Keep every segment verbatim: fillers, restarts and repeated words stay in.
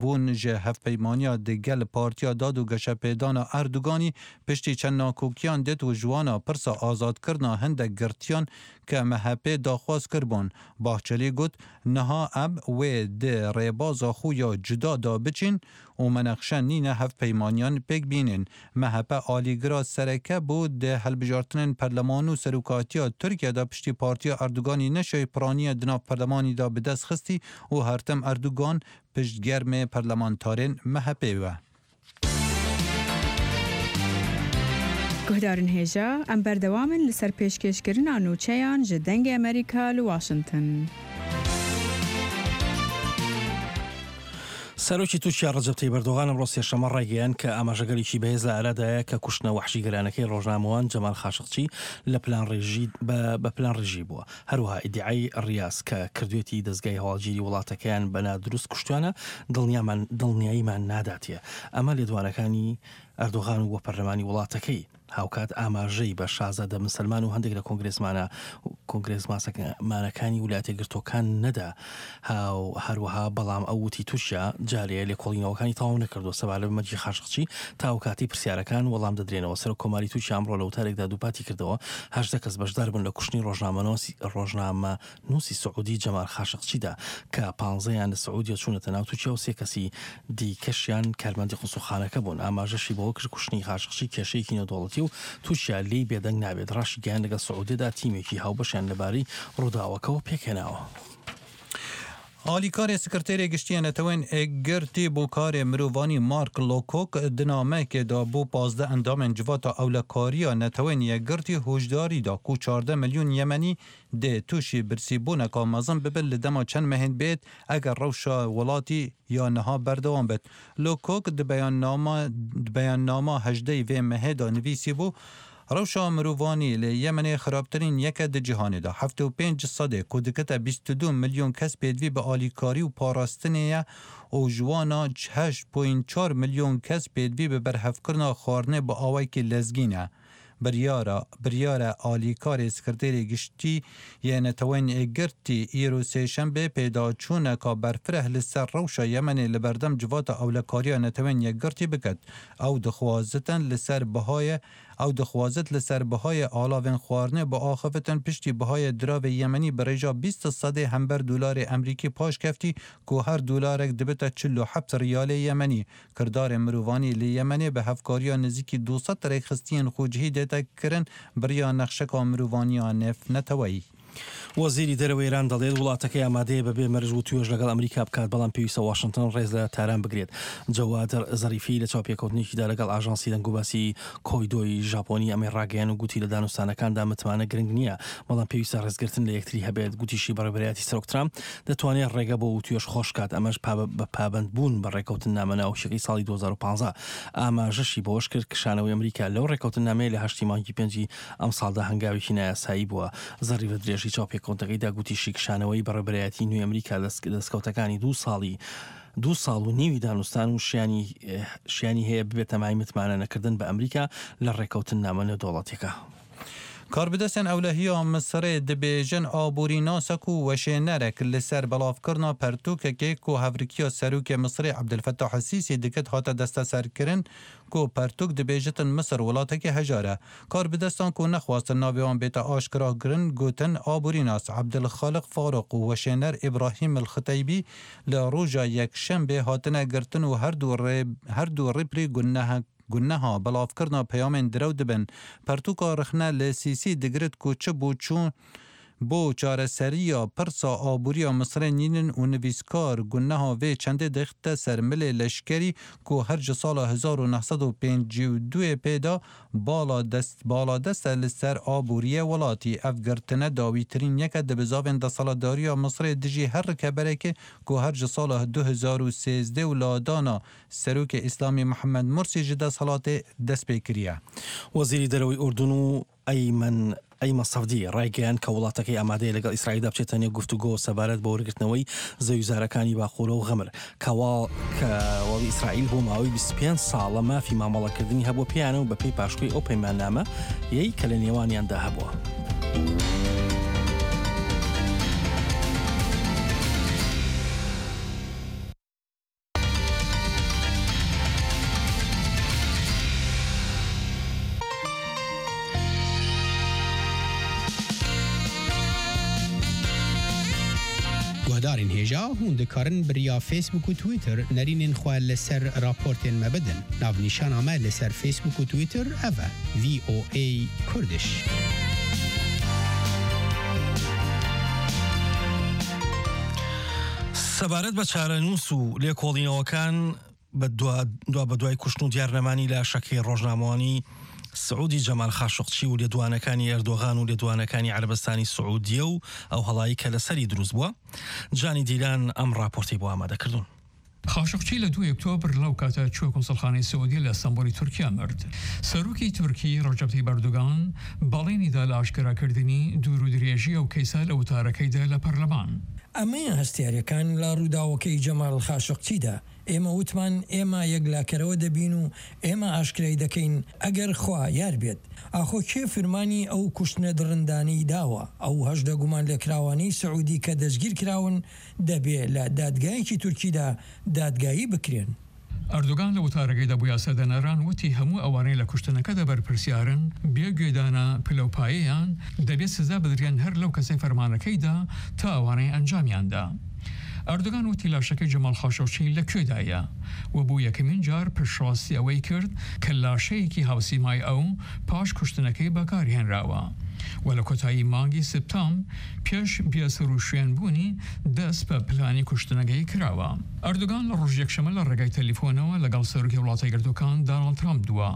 بون جه هف پیمانیا دگل پارتیا داد و گشه پیدانا اردوگانی پشتی چند ناکوکیان دید و جوانا پرسا آزاد کرنا هنده گرتیان که مهپه داخواست کربون. باحچلی گوت نها اب و ده ریبازا خویا جدا دا بچین و منخشن نینه هف پیمانیان پک بینین. مهپه آلیگرا سرکه بود ده هلبجارتنین پرلمانو سروکاتیا ترکیه دا پشتی پارتیا اردوگانی نشوی پرانی دناف پرلمانی دا بدست خستی و هرتم اردوگان پشت گرم پرلمانتارین مهپه و. گهدارن هیجا ام بردوامن لسر پیشکش کرن آنوچهان جدنگ امریکا لواشنطن. سەرۆکی تووشیا ڕەجەب تەیب ئەردۆغان ئەمڕۆ سێشەممە ڕایگەیان کە ئاماژەگەریی بەهێز لە ئەرادایە کە کوشتنە وەحشی گەرانەکەی ڕۆژنامەوان جەمال خاشقچی لە پلان ڕێژی بە پلان ڕێژی بووە. هەروەها ئیدعای ڕیاز کە کردوێتی دەستگای هەواڵگیری وڵاتەکەیان بە نادروست کوشتوانە دڵنیاییمان ناداتیە. ئەمە لێدوانەکانی ئەردۆغان و بۆ پەرلەمانی وڵاتەکەی هاوکات ئاماژەی بە شازادە مسلمان و هەندێک لە کۆنگرێسمانە کۆنگرێس ماسەکانەکانی ویلایەتە گرتوەکان نەدا. هاو هەروەها بەڵام ئەو وتی تووشیا جارێ لێکۆڵینەوەکانی تەواو نەکردو سەبارە بە مەرجی خاشقچی تا ئەوکاتی پرسیارەکان وەڵام دەدرێنەوە. سەر کۆماری تووشیا ئەمڕۆ لە وتارێکدا دووپاتی کردەوە هەژدە کەس بەشدار بوون لە کوشتنی ڕۆژنامە نووسی سعودی جەمال خاشقچیدا کە پانزەیان لە سعودیە چوونەتە ناو تووشیا و سێ کەسی دیکەشیان کارمەندی قوسوخانەکە بوون. ئاماژەشی بەوە کرد کوشتنی خاشقچی کێشەیەکی نێودەوڵەتی و تووشیا لی بێدەنگ نابێت. ڕاشی گیان لەگەڵ سعودیدا تیمێکی هاوبەشیان لەبارەی ڕووداوەکەەوە پێکهێناوە. آلیکار سکرتری گشتی نتوین اگرتی بو کار مروانی مارک لوکوک دنامه که دا بو پازده اندام انجواتا اولکاریا نتوین اگرتی هوشداری دا کو چارده میلیون یمنی ده توشی برسی بونه که مازن ببل لدما چند مهند بیت اگر روشا ولاتی یا نها بردوان بید. لوکوک ده بیان نامه بیان نامه هجده و مهدا نویسی بو روشا مروانی لی یمن خرابترین یک د جهانی دا هفته و پنج صده کودکت بیست و دو میلیون کس پیدوی به آلیکاری و پاراستنیه و جوانا هشت پوینت چهار میلیون کس پیدوی به برهفکرنا خارنه با آوائی که لزگینه. بریارا بریارا آلیکار سکرتری گشتی یه نتوین اگرتی ایرو سیشنبه پیدا چونه که برفره لسر روشا یمن لبردم جوات اولکاریا نتوین اگرتی بکد او دخوازتن لسر بهای او دخوازت لسر بهای آلاوین خوارنه با آخفتن پشتی بهای دراو یمنی برایجا بیست صده همبر دلار امریکی پاش کفتی که هر دلارک دبتا چل و هفت ریال یمنی. کردار مروانی لی یمنی به هفکاریا نزیکی دوصد ریخستین خوجهی دیتا کرن بریا نقشک مروانی نف نتوی. وەزیری دەرەوەی ئێران دەڵێت وڵاتەکەی ئامادەیە بەبێ مەرج و توێژ لەگەڵ ئەمریکا بکات بەڵام پێویستە واشنگتن ڕێز لە تاران بگرێت. جەواد زەریفی لە چاوپێکەوتنێکیدا لەگەڵ ئاژانسی دەنگوباسی کۆیدۆی ژاپۆنی ئەمە ڕاگەیان و گوتی لە دانوستانەکاندا متمانە گرنگ نییە بەڵام پێویستە ڕێزگرتن لە یەکتری هەبێت. گوتیشی بەڕێبەرایەتی سەرۆک ترامپ دەتوانێت ڕێگە بۆ و توێژ خۆش کات ئەمەش بە پابەندبوون بە ڕێکەوتن نامە ناوشەکەی ساڵی دوو هەزار و پانزە. ئاماژەشی بۆش کرد کشانەوەی ئەمریکا لەو ڕێکەوتن نامەیە لە هەشتی مانگی پێنجی ئەم ساڵدا هەنگاوێکی نایاسایی بووە. زەریف درێژی چاوپێکەوتنەکەیدا گوتی شیکشانەوەی بەڕێبەرایەتی نوێی ئەمریکا دەستکەوتەکانی دوو ساڵی دوو ساڵ و نیوی دانوستان و شیانی شیانی هەیە ببێتە مای متمانە نەکردن بە ئەمریکا لە ڕێکەوتن نامە نێودەوڵەتیەکە. کاربدەستن ئەولەهیا مسرێ دەبێژن ئابووری ناسەک و وەشێنەرێک لەسەر بەڵاوکردنا پەرتووکێک و هەڤرکیە سەرۆکێ مسرێ عەبدولفەتاح السیسی دکت هاتە دەستە سەرکردن کو پەرتووک دەبێژتن مسر وڵاتێکی هەژارە. کاربدەستان کو نەخواستن ناوێوان بێتە ئاشکراکردن گوتن ئابووری ناس عەبدولخالق فاروق و وەشێنەر ئیبراهیم الختەیبی لە ڕۆژا یەکشەمبێ هاتنە گرتن و هەردوو ڕیپری گونەهە گناها بلاف کرنا پیامین درو دبن پرتوکا رخنه لسیسی دگرد کو چه بو چون بو چاره سریا پرسا آبوریا مصر نینن و نویسکار گناها و چنده دخته سرمل لشکری کو هر سال هزار و نهصد و پنجاه و دو پیدا بالا دست بالا دست لسر آبوریه ولاتی افگرتنه داویترین یک دبزاوین دا سالداریا مصر دجی هر کبره که کو هر سال دو هزار و سیزده و لادانا سروک اسلامی محمد مرسی جدا صلات دست بکریه. وزیری دروی اردنو ایمن ئەیمە سەفدی ڕایگەیان کە وڵاتەکەی ئامادەیە لەگەڵ ئیسرائیلدا بچێتە نێو گفتوگۆ سەبارەت بە وەرگرتنەوەی زەویزارەکانی باخۆرە و غەمر کەوا کەوەڵی ئیسرائیل بۆ ماوەی بیست و پێنج ساڵە مافی مامەڵەکردنی هەبووە پێیانە و بەپێی پاشکۆی ئەو پەیماننامە یەی کە لە نێوانیاندا هەبووە. هشدارین هجا هون دکارن بریا فیسبوک و تویتر نرینین خواه لسر راپورتین مبدن ناو نیشان آمه لسر فیسبوک و تویتر اوه وی او ای کردش. سەبارەت بە چارەنووس و لێکۆڵینەوەکان بە دوا بە دوای کوشتن و دیارنەمانی لە شەکەی ڕۆژنامەوانی سعودی جەمال خاشقچی و لێدوانەکانی ئەردۆغان و لێدوانەکانی عەرەبستانی سعودیە و ئەو هەڵایی کە لەسەری دروست بووە. جانی دیلان ئەم راپۆرتی بۆ ئامادەکردوون. خاشقچی لە دوای ئۆکتۆبر لەو کاتە چوە کۆنسڵخانەی سعودی لە ئەستەمبولی تورکیا مرد. سەرۆکی تورکی ڕەجەب تەیب ئەردۆغان بەڵێنیدا لە ئاشکراکردنی دوور و درێژی ئەو کەیسە لە وتارەکەیدا لە پەرلەمان. ئەمەیە هەستیاریەکان لە ڕووداوەکەی جەمال خاشقچیدا. ئێمە وتمان ئێمە یەکلاکەرەوە دەبین و ئێمە ئاشکرای دەکەین ئەگەر خوا یار بێت. ئاخۆ کێ فرمانی ئەو کوشتنە درندانی داوە؟ ئەو هەژدە گومان لێکراوانەی سعودی کە دەستگیر کراون دەبێت لە دادگایەکی تورکیدا دادگایی بکرێن. ئەردۆغان لە وتارەکەیدا بۆ یاسادەنەران وتی هەموو ئەوانەی لە کوشتنەکەدا بەرپرسیارن بێگوێدانە پلەپایەیان دەبێت سزا بدرێن هەر لەو کەسەی فەرمانەکەیدا تا ئەوانەی ئەنجامیاندا. ئەردۆغان وتی لاشەکەی جەمال خاشقچی لەکوێدایە و بۆ یەکەمین جار پشتڕاستی ئەوەی کرد کە لاشەیەکی هاوسیمای ئەو پاش کوشتنەکەی بەکاری هێنراوە و لە کۆتایی مانگی سپتام پێش بیاسەر و شوێنبوونی دەست بە پلانی کوشتنەکەی کراوە. ئەردۆغان لە ڕۆژ یەکشەمە لە ڕێگای تەلیفۆنەوە لەگەڵ سەرۆکی وڵاتە یەکگرتووەکان دۆناڵد ترامپ دووە.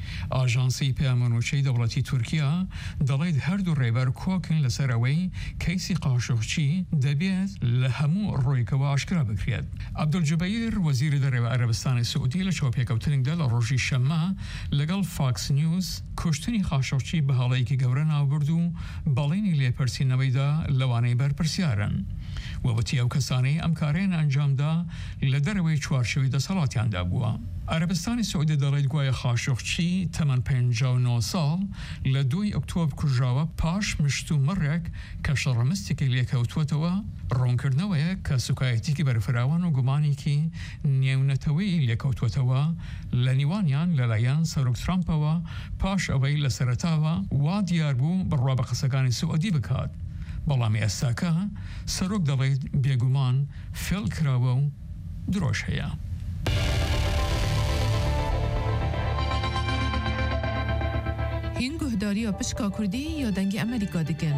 ئاژانسی پەیامەنووچەی دەوڵەتی تورکیا دەڵێت هەردوو ڕێبەر کۆکن لەسەر ئەوەی کەیسی خاشقچی دەبێت لە هەموو ڕۆیکەوە ئاشکرا بکرێت. عەبدولجەبەیر وەزیری دەرەوەی عەرەبستانی سعودی لە چاوپێکەوتنێکدا لە ڕۆژی شەممە لەگەڵ فاکس نیوز کوشتنی خاشقچی بە هەڵەیەکی گەورە ناوبرد و بەڵێنی لێپرسینەوەیدا لەوانەی بەرپرسیارن وەوتی ئەو کەسانەی ئەم کارەیان ئەنجامدا لە دەرەوەی چوارچێوەی دەسەڵاتیاندا بووە. عەرەبستانی سعودی دەڵێت گوایە خاشقچی تەمەن پەنجا و نۆ ساڵ لە دوای ئۆکتۆبر کوژراوە پاش مشت و مەڕێک کە شەڕەمستێکی لێکەوتووەتەوە ڕوونکردنەوەیە کە سوکایەتێکی بەرفراوان و گومانێکی نێونەتەوەی لێکەوتووەتەوە لە نیوانیان لەلایەن سەرۆک ترامپەوە پاش ئەوەی لە سەرەتاوە وا دیار بوو بڕوا بە قسەکانی سعودی بکات. بەڵامی ئێستاکە سەرۆک دەڵێت بێگومان فێڵ کراوە و درۆژ هەیە. هین گهداری و پشکا کردی یا دنگ امریکا دکن؟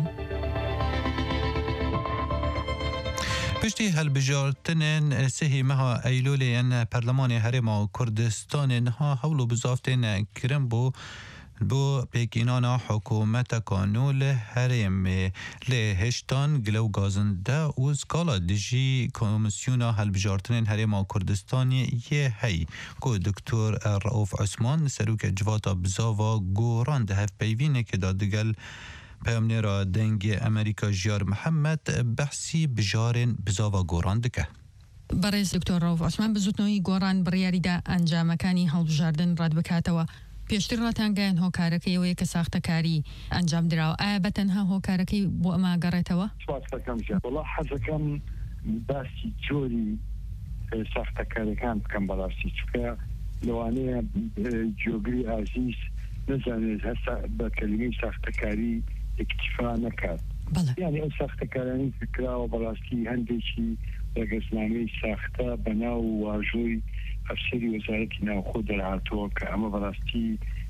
پشتی هەلبژارتنên sehî meha Eylûlê yên Perlemanê Herêma Kurdistanê niha hewl û bizaftên kirin bû بۆ پێکینانا حکوومەتەکە نۆ لە هەرێمێ لێ هێشتان گلە و گازندە و سکالا دژی کۆمسیۆنا هەلبژارتنên هەرێما کوردستانی یê hey ku دکتۆر Rauf Osman serokê civata bizava goran di hevpeyvînekê da digel peyamnêra dengê Amerîka Jiyar Mihemed behsî bijarên bizava goran dike. بەڕێز دکتۆر ڕەوف عوسمان بزوتنەوەی گۆڕان بڕیاریدا ئەنجامەکانی هەڵبژاردن ڕەت بکاتەوە. پێشتر ڕاتانگەیان هۆکارەکەیەوەیە کە ساختەکاری ئەنجام درراوە. ئایا بەتەنها هۆکارەکەی بۆ ئەمە گەڕێتەوە؟ وڵا حەزەکەم باسی جۆری ساختەکاریەکان بکەم بەڕاستی چکە لەوانەیە جۆگری ئازیز نەزانێت هەستا بە کەلیمەی ساختەکاری اکتیفا نەکات. یعنی ئەو ساختەکارانی کراوە بەڕاستی هەندێکی ڕێگەزنامەی ساختە بەناو واژۆی ئەفسەری وەزارەتی ناوخۆ دەرهاتووە کە ئەمە بەڕاستی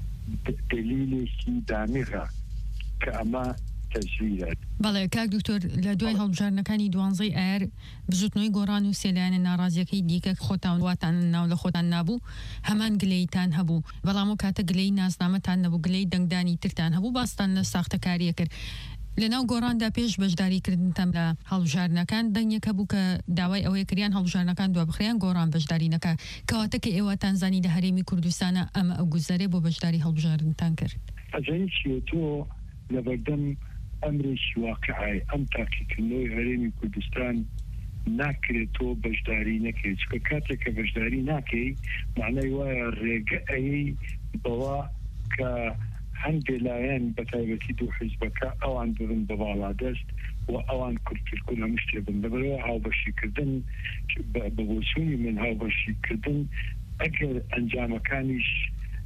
دلیلێکی دامغە کە ئەمە تەزویرە. بەڵێ کاک دکتۆر لە دوای هەڵبژاردنەکانی دوانزەی ئایر بزوتنەوەی گۆڕان و سێلایەنە ناڕازیەکەی دیکە خۆتان واتان ناو لە خۆتان نابوو هەمان گلەیتان هەبوو بەڵام و کاتە گلەی ناسنامەتان نەبوو گلەی دەنگدانی ترتان هەبوو باستان لە ساختەکاریە کرد. لەناو گۆڕاندا پێش بەشداریکردنتان لە هەڵبژاردنەکان دەنگێکە بوو کە داوای ئەوەیە کریان هەڵبژاردنەکان دوا بخریان گۆڕان بەشداری نەکات کەواتە کە ئێوە تانزانی لە هەرێمی کوردستانە ئەمە ئەو گوزەرێ بۆ بەشداری هەڵبژاردنتان کرد. ئەجەی چیەوە لەبەردەم ئەمرێکی واقعی ئەم تاقیکردنەوەی هەرێمی کوردستان ناکرێتەوە بەشداری نەکرێت چکە کاتێک کە بەشداری ناکەی معنای وایە ڕێگەی بەوە کە هەندێک لایەن بە تایبەتی دوو حیزبەکە ئەوان ببن بە باڵا دەست و ئەوان کورتترکو لە مشتێ بن لەبەرەوە هاوبەشیکردن بە بۆچوونی من هاوبەشیکردن ئەگەر ئەنجامەکانیش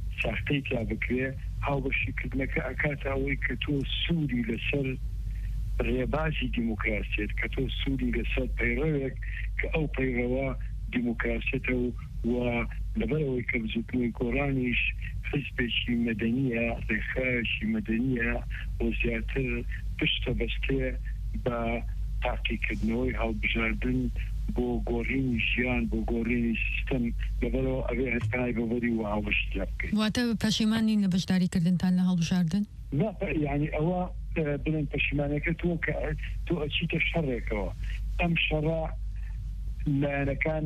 ساختەی تا بکرێ هاوبەشیکردنەکە ئەکاتە ئەوەی کە تۆ سووری لەسەر ڕێبازی دیموکراسیت کە تۆ سوودی لەسەر پەیڕەوێک کە ئەو پەیڕەوە دیموکراسیەتە و لەبەرەوەی کە بزوتنەوەی گۆڕانیش حزبێکی مەدەنیە ڕێخایەکی مەدەنیە و زیاتر پشتە بەستێ بە تاقیکردنەوەی هەڵبژاردن بۆ گۆڕینی ژیان بۆ گۆڕینی سیستەم لەبەرەوە ئەوێ هەستای بەوەری و هاوبەشتیا بکەین. واتە پەشیمانین لە بەشداریکردنتان لە هەڵبژاردن؟ نا یعنی ئەوە بڵێن پەشیمانەکە تۆ کە تۆ ئەچیتە شەڕێکەوە ئەم شەڕە لایەنەکان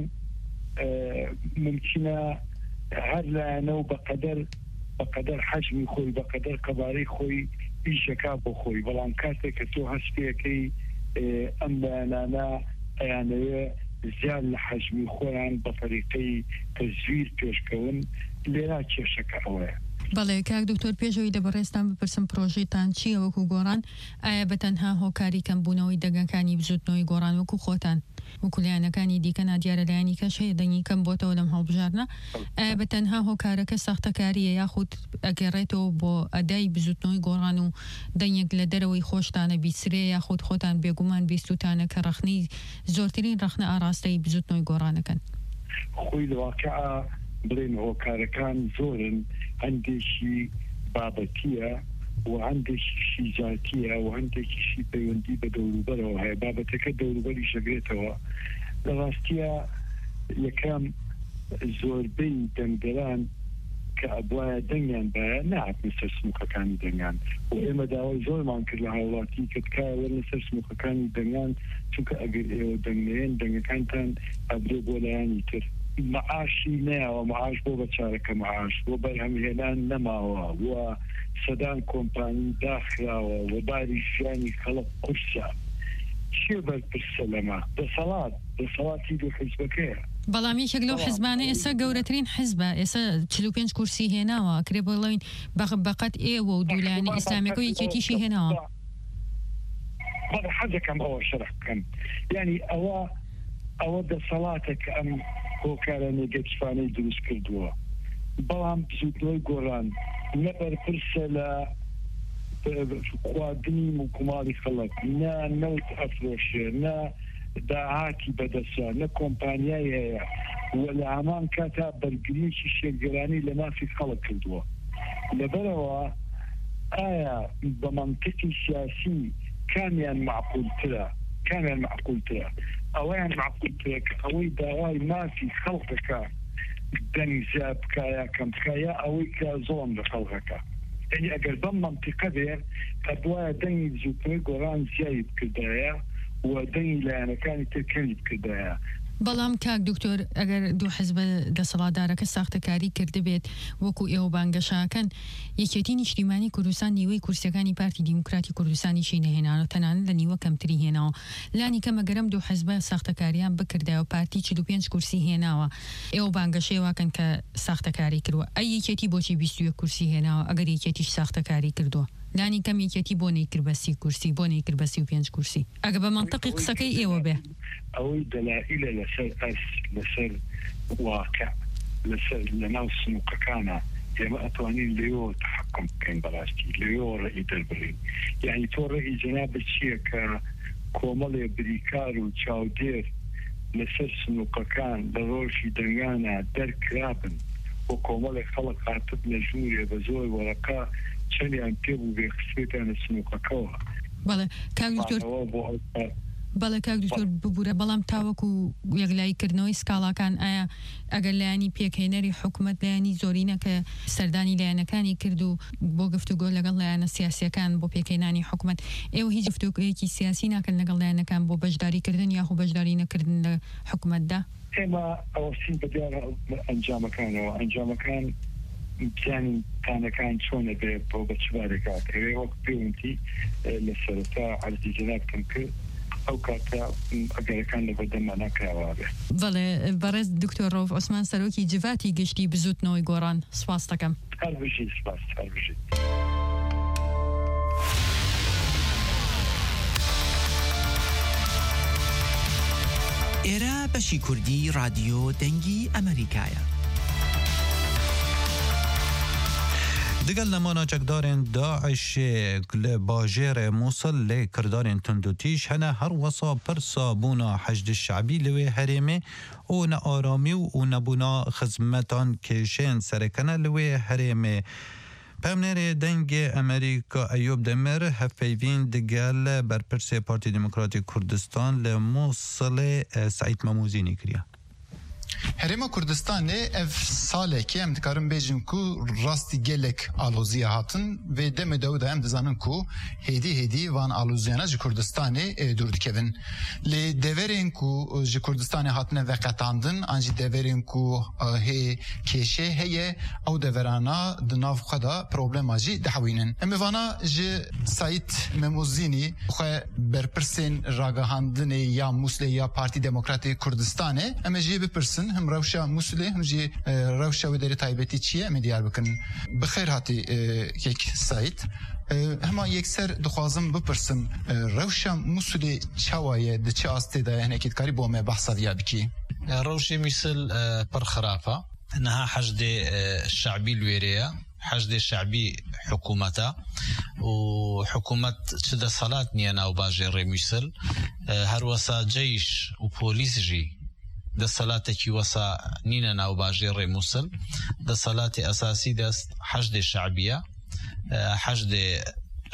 ممکنە هەر لایەنە و بەقەدەر بەقەدەر حەجمی خۆی بەقەدەر قەبارەی خۆی ئیشەکە بۆ خۆی بەڵام کاتێک کە تۆ هەستپێەکەی ئەم لایەنانە ئەیانەوێ زیاد لە حەجمی خۆیان بە طریقەی تەزویر پێشکەون لێرا کێشەکە ئەوەیە. بەڵێ کاک دکتۆر پێشەوەی دەبڕێستان بپرسم پرۆژێتان چییە وەکو گۆڕان ئایا بەتەنها هۆکاری کەمبوونەوەی دەگەکانی بزوتنەوەی گۆڕان وەکو خۆتان وەکو لایەنەکانی دیکە نادیارە لایەنی کەش هەیە دەنگی کەم بۆتەوە لەم هەڵبژاردنە ئایا بەتەنها هۆکارەکە سەختەکاریە یاخود ئەگەڕێتەوە بۆ ئەدای بزوتنەوەی گۆڕان و دەنگێک لە دەرەوەی خۆشتانە بیسرێ یاخود خۆتان بێگومان بیستوتانە کە ڕەخنەی زۆرترین ڕەخنە ئاراستەی بزوتنەوەی گۆڕانەکەن؟ خۆی لەواقعە بڵێن هۆکارەکان زۆرن هەندێکی بابەتیە و هەندێکیشی ذاتیە و هەندێکیشی پەیوەندی بە دەوروبەرەوە هەیە بابەتەکە دەوروبەری شەگرێتەوە لە ڕاستیە یەکەم زۆربەی دەنگدەران کە ئەبوایە دەنگیان بایە نهاتنە سەر سموکەکانی دەنگیان و ئێمە داوای زۆرمان کرد لە هاوڵاتی کە تکایە وەرنە سەر سموکەکانی دەنگیان چونکە ئەگەر ئێوە دەنگێن دەنگەکانتان ئەبرێ بۆ لایانی تر معاشی نەیەوە معاش بۆ بەچارەکە معاش بۆ بەرهەمهێنان نەماوە و سەدان کۆمپانی داخراوە و باری ژیانی خەڵق قورسە چێ بەرپرسە لەمە دەسەڵات دەسەڵاتی دو حیزبەکەیە بەڵام یەکێک لەو حیزبانە ئێستا گەورەترین حیزبە ئێستا چل و پێنج کورسی هێناوە کرێ بڵین بەقەت ئێوە و دوولایەنی ئیسلامیەکە و یەکێتیشی هێناوە حەزەکەم ئەوە شەرح بکەم یعنی ئەوە ئەوە دەسەڵاتە کە ئەم هۆکارە نێگەکسفانەی دروست کردووە بەڵام بزوتنەوەی گۆڕان نەبەرپرسە لە خواردنی موکوماڵی خەڵک نە نەوت ئەفرۆشێ نە داهاتی بەدەسە نە کۆمپانیای هەیە و لە هەمان کاتا بەرگریەکی شێرگەرانی لە مافی خەڵک کردووە لەبەرەوە ئایا بە مەنطقی سیاسی کامیان معقولترە کامیان معقولترە ئەوەیان معقولترە کە ئەوەی داوای مافی خەڵکەکە دەنگ زیاد بکایە کەم بکایە ئەوەی کە زۆڵم لە خەڵکەکە یعنی ئەگەر بەم مەنطقە بێ کە بوایە دەنگی بزوتنەوەی گۆڕان زیایی بکردایە و دەنگی لایەنەکانی تر کەمی بکردایە بەڵام کاک دکتۆر ئەگەر دوو حیزبە دەسەڵاتدارەکە ساختەکاری کرده بێت وەکو ئێوە بانگەشاکەن یەکێتی نیشتیمانی کوردستان نیوەی کورسیەکانی پارتی دیموکراتی کوردستانیشی نەهێناوە تەنانەت لە نیوە کەمتری هێناوە لانی کەمە گەرم دوو حیزبە ساختەکاریان بکردایەوە پارتی چل و پێنج کورسی هێناوە ئێوە بانگەشەیەواکەن کە ساختەکاری کردووە ئەی یەکێتی بۆچی بیست و یەک کورسی هێناوە ئەگەر یەکێتیش ساختەکاری کردووە لانی کەم یەکێتی بۆ نەیکرد بە سی کورسی بۆ نەیکرد بە سی و پێنج کورسی ئەگە بە مەنطقی قسەکەی ئێوە بێ ئەوەی دەلائلە لەسەر ئەس لەسەر واقع لەسەر لەناو سنووقەکانە ئێمە ئەتوانین لێەوە تحکم بکەین بەڕاستی لێەوە ڕێی دەربڕین یعنی تۆ ڕێی جەنابە چییە کە کۆمەڵێ بریکار و چاودێر لەسەر سنووقەکان لە ڕۆژی دەنگانە دەرکرابن و کۆمەڵێ خەڵک هاتب لە ژوورێ بە زۆر وەرەقا چەندیان پێ بوو بێ خسوێتانە سنووقەکەەوە بەڵێ کاک دکتۆر بەڵێ کاک دکتۆر ببوورە بەڵام تاوەکو یەکلاییکردنەوەی سکاڵاکان ئایا ئەگەر لایانی پێکهێنەری حکوومەت لایانی زۆرینە کە سەردانی لایەنەکانی کرد و بۆ گفتوگۆ لەگەڵ لایەنە سیاسیەکان بۆ پێکهێنانی حکوومەت ئێوە هیچ گفتوگۆیەکی سیاسی ناکەن لەگەڵ لایەنەکان بۆ بەشداریکردن یاخو بەشداری نەکردن لە حکوومەتدا ئێمە ئەوەسین بەدیار ئەنجامەکانەوە ئەنجامەکان پیانی کانەکان چۆنە بێ بۆ بە چوارێکات ئەوێ وەک پێوەنتی لە سەرەتا عەرزی جەنابکەم کرد ئەو کاتە ئەگەرەکان لە بەردەما ناکراوە بێ بەڵێ بەڕێز دکتۆر ڕەوف عوسمان سەرۆکی جڤاتی گشتی بزوتنەوەی گۆڕان سوپاس دەکەم هەر بژیت سپاس هەر بژیت ئێرە بەشی کوردی رادیۆ دەنگی ئەمریکایە. دگل نمانا چکدارن داعش لباجر موصل لکردارن تندوتیش هنه هر وصا پرسا بونا حشد الشعبی لوی هریمه او نه آرامی و نبونا خزمتان کشین سرکنه لوی هریمه پامنر دنگ امریکا ایوب دمر هفیوین دگل برپرس پارتی دموکراتی کردستان لموصل سعید مموزینی کریا هرما کردستان اف ساله که ام دکارم بیجم کو راستی گلک آلوزیه هاتن و دم داود ام دزانن کو هدی هدی وان آلوزیانا جی کردستان دور دکوین لی دیورین کو جی کردستان هاتن وقتاندن آنجی دیورین کو هی کشه هی او دیورانا دناف خدا پروبلم آجی دحوینن ام وانا جی سعید مموزینی خو برپرسین راگهاندن یا موسلی یا پارتی دموکراتی کردستان ام جی بپرسن هم روشا موسلی هم جی روشا و داری تایبتی چیه ام دیار بکن بخیر هاتی یک سایت هما یک سر دخوازم بپرسم روشا موسلی چوایه ده چه آسته ده هنه اکید کاری بومه بحثا دیا بکی روشی مثل پر خرافة انها حشد الشعبي الويرية حشد الشعبي حكومته وحكومة شد صلاة نيانا وباجر مثل هروسا جيش وبوليس جي ده صلاتك وسا نينا ناو باجير موصل ده صلاة أساسي ده حشد الشعبية حشد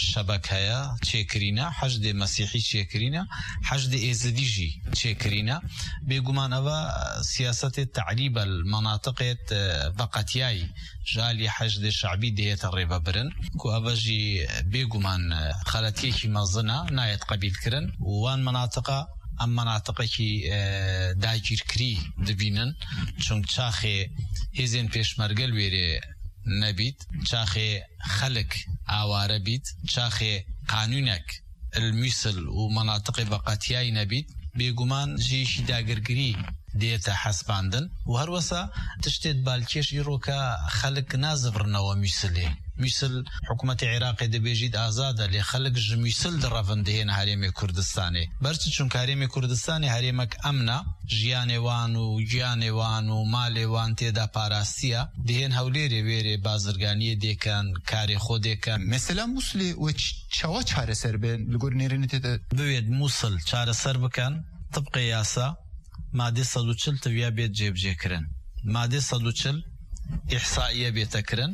شبكة تشيكرينا حشد مسيحي تشيكرينا حشد إزديجي تشيكرينا بيقومان أبا سياسة تعريب المناطق بقتياي جالي حشد الشعبي ديت الريبا برن كو أباجي بيقومان خلاتيكي مظنة نايت قبيل كرن وان مناطق ام مناطقه کی داگیر کری دبینن چون چاخه هزین پیشمرگل ویره نبید چاخه خلق آواره بید چاخه قانونک المثل و مناطق بقاتیای نبید بیگمان جیش داگرگری دیتا حسباندن و هر وسا تشتید بالکش ایرو که خلق نازفرنوا مثله مثل حکومت عراق ده بيجيد آزاده لخلق جميسل درافن دهين هريم كردستاني برچ چون هريم كردستاني هريمك امنا جياني وانو جياني وانو مالي وان تيدا پاراستيا دهين هوليري ويري بازرگاني ديكن كاري خودكن مثلا موصل و چوا چاره سر بين لگور نيرنت بويد موصل چاره سر بكن طبق ياسا ماده صد و چهل تويا بيت جيب جيكرن ماده صد و چهل احصائيه بيتكرن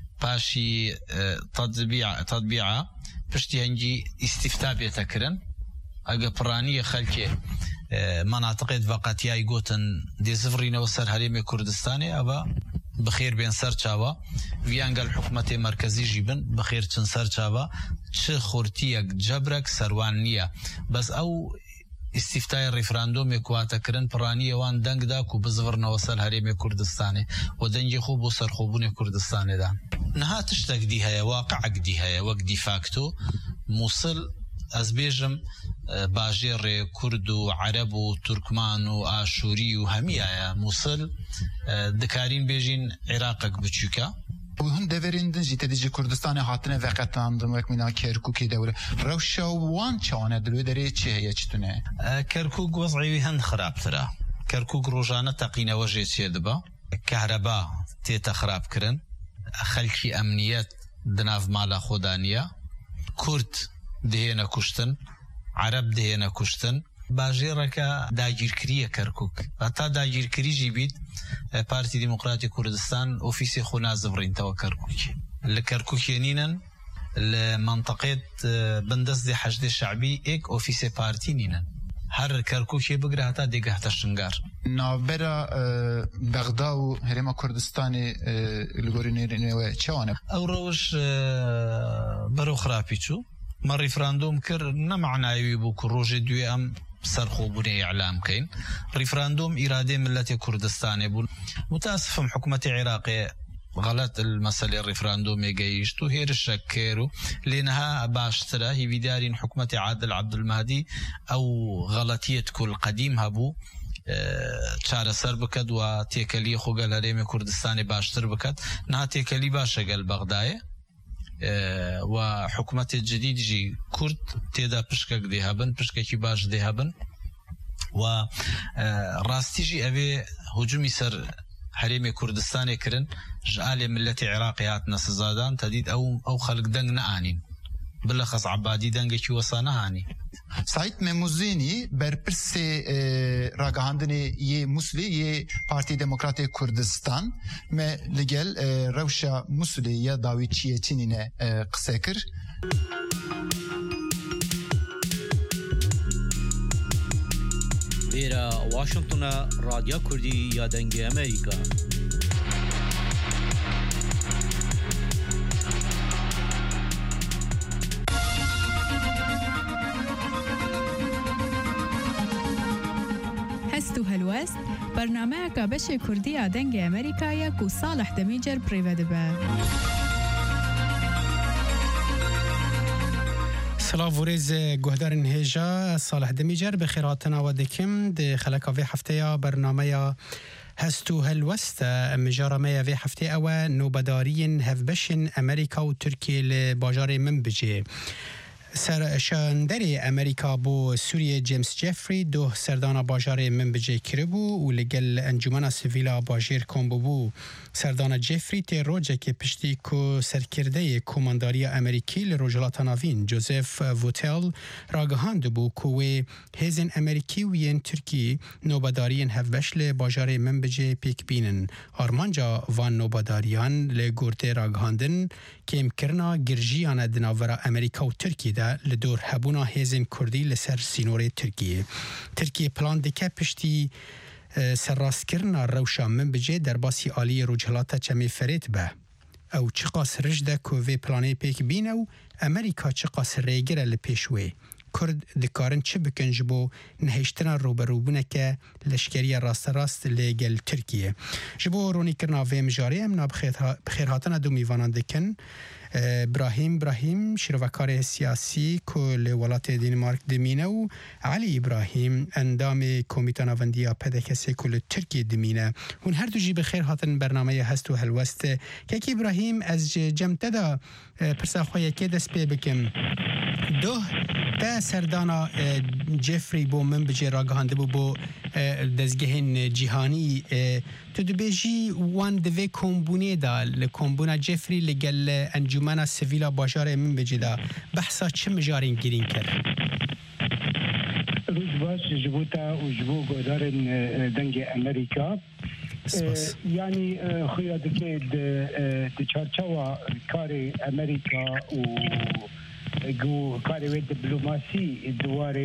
باشي تطبيع تطبيعه پشتی هنجي استفتاء بيتكرن اگه پرانی خلک مناطق وقتیای گوتن دی زفرین و سر حریم کردستانی ابا بخیر بین سر چاوا ویانگل حکومت مرکزی جیبن بخیر چن سر چاوا چه خورتیک جبرک سروانیه بس او استفتاء ريفراندوم يكواتا كرن برانية وان دنگ داكو بزفرنا وصل هريم كردستاني ودنجي خوب وصر خوبون كردستاني دا نها تشتاك دي هيا واقعك دي هيا وك دي فاكتو موصل ازبيجم باجير كرد وعرب وتركمان وآشوري وهمية موصل دكارين بيجين عراقك بچوكا وهم دوريندن جيت ديجي كردستان هاتنه وقتاندن وك منا كركوك دوله روشا وان چانه دلو دري چه هي چتونه كركوك وضعي هن خراب ترى كركوك روجانه تقينا وجه سيدبا كهرباء تيتا خراب كرن خلكي امنيات دناف مالا خودانيه كرد دهينا كشتن عرب دهينا كشتن باجيرك داگیر کریه کرکوک حتی داگیر کری جیبید پارتی دموکراتی کردستان اوفیسی خونا زفرین توا کرکوکی لکرکوک ینینن لمنطقه بندس دی حشد الشعبي ایک اوفیسی پارتی نینن هر کرکوکی بگره حتی دیگه حتی شنگار نابرا بغدا و هرما کردستانی لگوری نیرنوه چوانه او روش برو خرابی چو ما ريفراندوم كر نمعناوي بو كروج دوي ام سرخوبوني اعلام كاين ريفراندوم اراده ملت كردستان بو متاسفم حكومه عراقيه غلط المسألة الريفراندوم يجيش تو هير الشكيرو لأنها باشترا هي بدارين حكومة عادل عبد المهدي أو غلطية كل قديم هبو چاره سر بکد و تیکلی خو گل هریم کردستان باشتر بکد نه تیکلی باشه گل بغداد و حکومت جدید جی کرد تیدا پشکک دی هبن پشککی باش دی هبن و راستی جی اوی هجومی سر هەرێمی کوردستانی کردن ژعالێ ملەتی عێراقی هاتنە سزادان تەدید ئەو ئەو خەڵک دەنگ نەئانین بلەخەس عەبادی دەنگێکی وەسا نەهانی. سعید مەموزینی بەرپرسێ ڕاگەهاندنê yê Musulê yê Partî Demokratê Kurdistan me li gel rewşa Musulê ya dawî Çînîne qise kir. Vêra Washingtona Radya Kurdî ya dengê Amerîka. هستو هلوست برنامه که بشه کردی آدنگ امریکایی که صالح دمیجر پریوده به سلاف ورز گهدار هجا صالح دمیجر بخیراتنا و دکم ده خلقا وی هفته یا برنامه هستو هلوست مجارمه وی هفته او نوبدارین هفبشن امریکا و ترکیه لباجار من بجه. سرشاندری امریکا بو سوریه جیمز جفری دو سردان باجار من بجه کربو و لگل انجمن سویلا باجیر کمبو بو سردان جفری تی روجه که پشتی کو سرکرده کمانداری امریکی لروجلات ناوین جوزف ووتل راگهاند بو کوه هزین امریکی و ین ترکی نوبدارین هفبش لباجار من بجه پیک بینن آرمانجا وان نوبداریان لگورته راگهاندن که امکرنا گرژیان دناورا امریکا و ترکی ده لدور هبونا هزین کردی لسر سینور ترکیه. ترکیه پلان دکه پشتی سراست کرنا روشا من بجه در باسی آلی روجهلاتا چمی فرید به. او چقاس رجده که وی پلانه پیک بینه و امریکا چقاس ریگره لپیشوه. کرد دکارن چه بکن جبو نهشتنا روبروبونه که لشکری راست راست لگل ترکیه. جبو رونی کرنا وی مجاری امنا بخیرهاتنا دو میوانان دکن ابراهیم ابراهیم شروکار سیاسی کل ولات دنمارک دمینه و علی ابراهیم اندام کمیته نوندیا پدکسی کل ترکیه دمینه اون هر دو جی بخیر هاتن برنامه هست و هلوست که ابراهیم از جمته دا پرساخوی که دست پی بکم دو تا سردانا جفری بو من بجی راگهانده بو بو دزگهن جیهانی تو دو بیجی وان دوی کمبونه دا لکمبونه جفری لگل انجمن سویلا باجار من بجی دا بحثا چه مجارین گیرین کرد؟ روز باش جبوتا و جبو گودارن دنگ امریکا یعنی خویا دکه د چارچوا کار امریکا و جو کاری و دیپلماسی دواره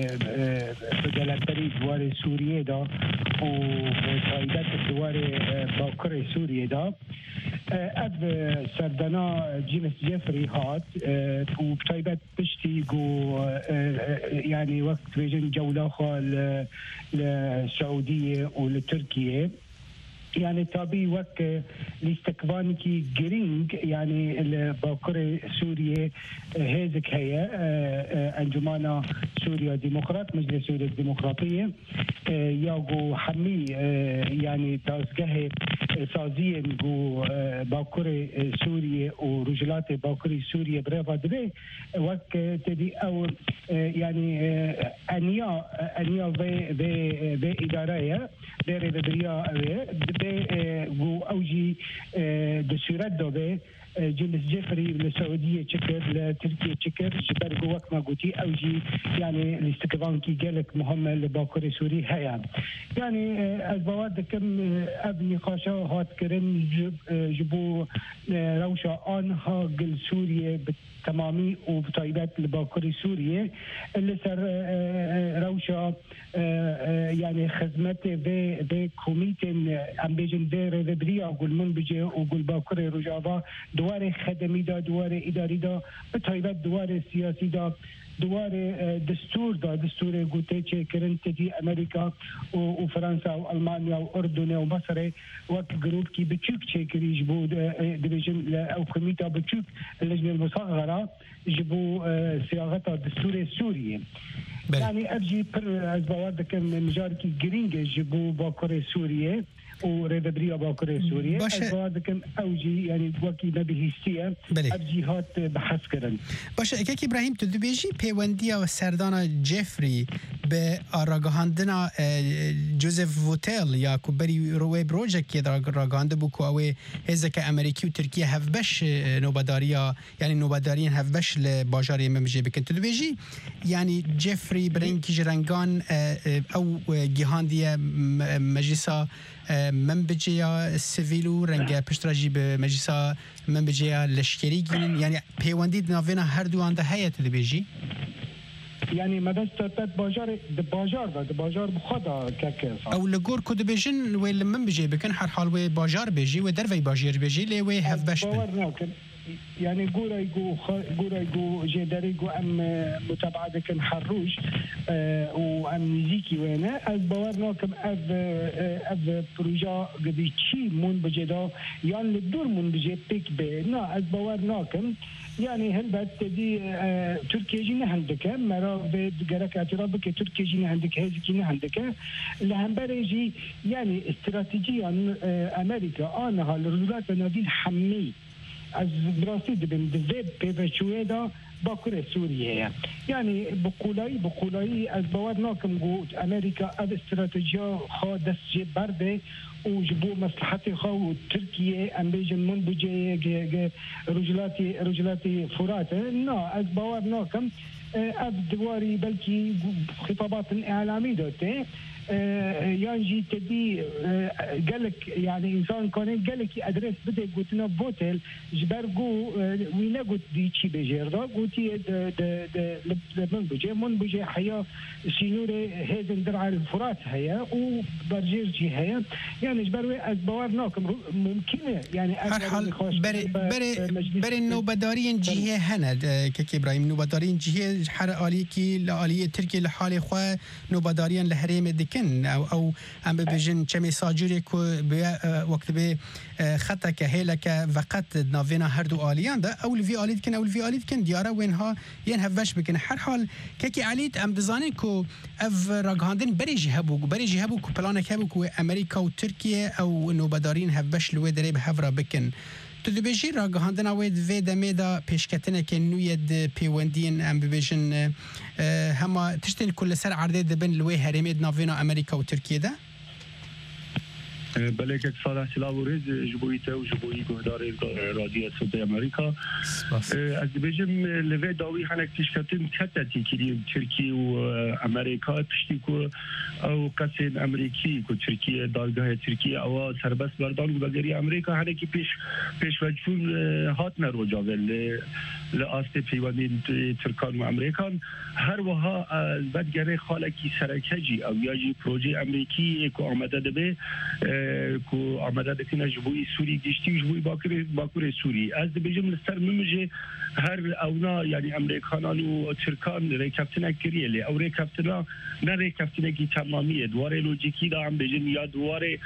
فدرالتری دواره سوریه دا و تاییدات دواره باکر سوریه دا اب سردانا جیمز جفری هات و تاییدات پشتی جو یعنی وقت ویژن جوله خال لسعودیه و لترکیه يعني طبيعي وقت لاستقبال كي جرينج يعني الباكر سوريا هيزك هي انجمانا سوريا ديمقراط مجلس سوريا الديمقراطيه ياغو حمي يعني تازجه سازيه جو باكر سوريا ورجلات باكر سوريا برافا دبي وقت تدي او يعني انيا انيا في في في اداريه دير بدريا و اوجي دسورات دوبه جيمس جيفري للسعوديه تشكر لتركيا تشكر جبر وقت ما قلتي اوجي يعني الاستقبال كي قالك مهم لباكر سوري هيا يعني البواد كم ابني قاشا هات كرن جبو روشا انها قل سوريا تمامي وبطيبات لباكر سوريا اللي صار روشا يعني خدمته في في كوميتين ام بيجن دير ربريا اقول من بيجي اقول باكر رجابا دوار خدمي دا دوار اداري دا بطيبات دوار سياسي دا دوار دستور دا دستور قوتي كرن تجي امريكا وفرنسا والمانيا واردن ومصر وقت جروب كي بتشوك تشيكري جبو ديفيجن او كوميتا بتشوك اللجنه المصغره جبو صياغه الدستور السوري يعني ارجي بر ازبواد كان مجاركي جرينج جبو باكر سوريا وريدبريا باكر سوريا ازبواد كان اوجي يعني وكي نبي هستيه ارجي هات بحث كرن باشه اكيك ابراهيم تدبيجي بيونديا وسردانا جيفري به آراگاهاندنا جوزف ووتل یا کوبری روی پروژه که راگاهانده بو که اوه هزک امریکی و ترکیه هفبش نوباداریا یعنی نوبادارین هفبش لباجاری ممجه بکن تو دویجی یعنی جفری برینکی جرنگان او گیهاندی مجلسا من بجیا سیویلو رنگ پشتراجی به مجلسا من بجیا لشکری گینن یعنی پیوندی ناوینا هر دوان ده هیت دویجی يعني ما بس تات باجار باجار ده باجار بخدا كاكس او لغور كود بيجن ويل من بيجي بكن هر حال وي باجار بيجي ودروي باجير بيجي لي وي هف باش يعني قورا يقو قورا يقو جداري يقو ام متابعه كان حروج وام ميزيكي وانا از باورناكم اف اف بروجا قدي شي مون بجدا يعني للدور مون بجي بيك بي نا از باورناكم يعني هل دي تركيا جينا عندك مرا بجرك اعترافك تركيا جينا عندك هذه جينا عندك لهم بريجي يعني استراتيجيا امريكا انا هالرجلات نادين حمي از براسي دبن دزيب بيفشويدا باكور سوريا يعني بقولاي بقولاي از باورناكم قوت امريكا از استراتيجيا خادس جي برده وجبوا مصلحتي خو تركيا ام بيجن من بجي رجلاتي رجلاتي فرات نا از باورناكم اب دواري بلكي خطابات اعلاميه دوتي يانجي تدي قالك يعني انسان كان قالك ادريس بدا قلت لنا بوتل جبرقو وين قلت دي شي بجيردا قلت من بجي من بجي حياه سينوري هيدن درع الفرات هيا وبرجيرجي هيا يعني جبروي ازبارناكم ممكنه يعني هر بري بري بري نوبدارين جهه هند كي ابراهيم نوبدارين جهه حر اليكي لاليه تركيا لحال خو نوبدارين لحريم كن او او ام بجن چمی ساجوری کو وقت به خطا که هلک وقت ناوینا هر دو آلیان ده او الوی آلید کن او الوی آلید کن دیاره وینها ین هفش بکن هر حال که علید ام دزانین کو اف راگاندن بری جهبو بری جهبو کو پلان کبو کو امریکا و ترکیه او نوبدارین هفش لوی دری به هفرا بکن تو دبیجی راگاندن اوید و دمیدا پیشکتنه که نوید پیوندین ام ببیجن هما تشتین کل سر عرضه دبن لوی هرمید ناوینا امریکا و ترکیه ده بله که صالح سلاوریز جبوی تو جبوی گهدار رادیو صوت امریکا از بجم لوی داوی هنگ پیشکتن کتی کلی ترکیه و امریکا پشتی کو او قصد امریکی کو ترکیه دارگاه ترکیه او سربست بردان و بگری امریکا هنگ کی پیش پیش وجون هات نروجاول لآست پیوانی ترکان و امریکان هر وها بدگره خالکی سرکجی او یاجی پروژه امریکی کو آمده دبه کو آمده دکن جبوی سوری گشتی جبوی باکر باکر سوری از بجم لستر ممجه هر اونا یعنی امریکانان و ترکان ریکافتنا کریه لی او ریکافتنا نه ریکافتنا کی تمامیه دواره لوجیکی دا هم بجن یا دواره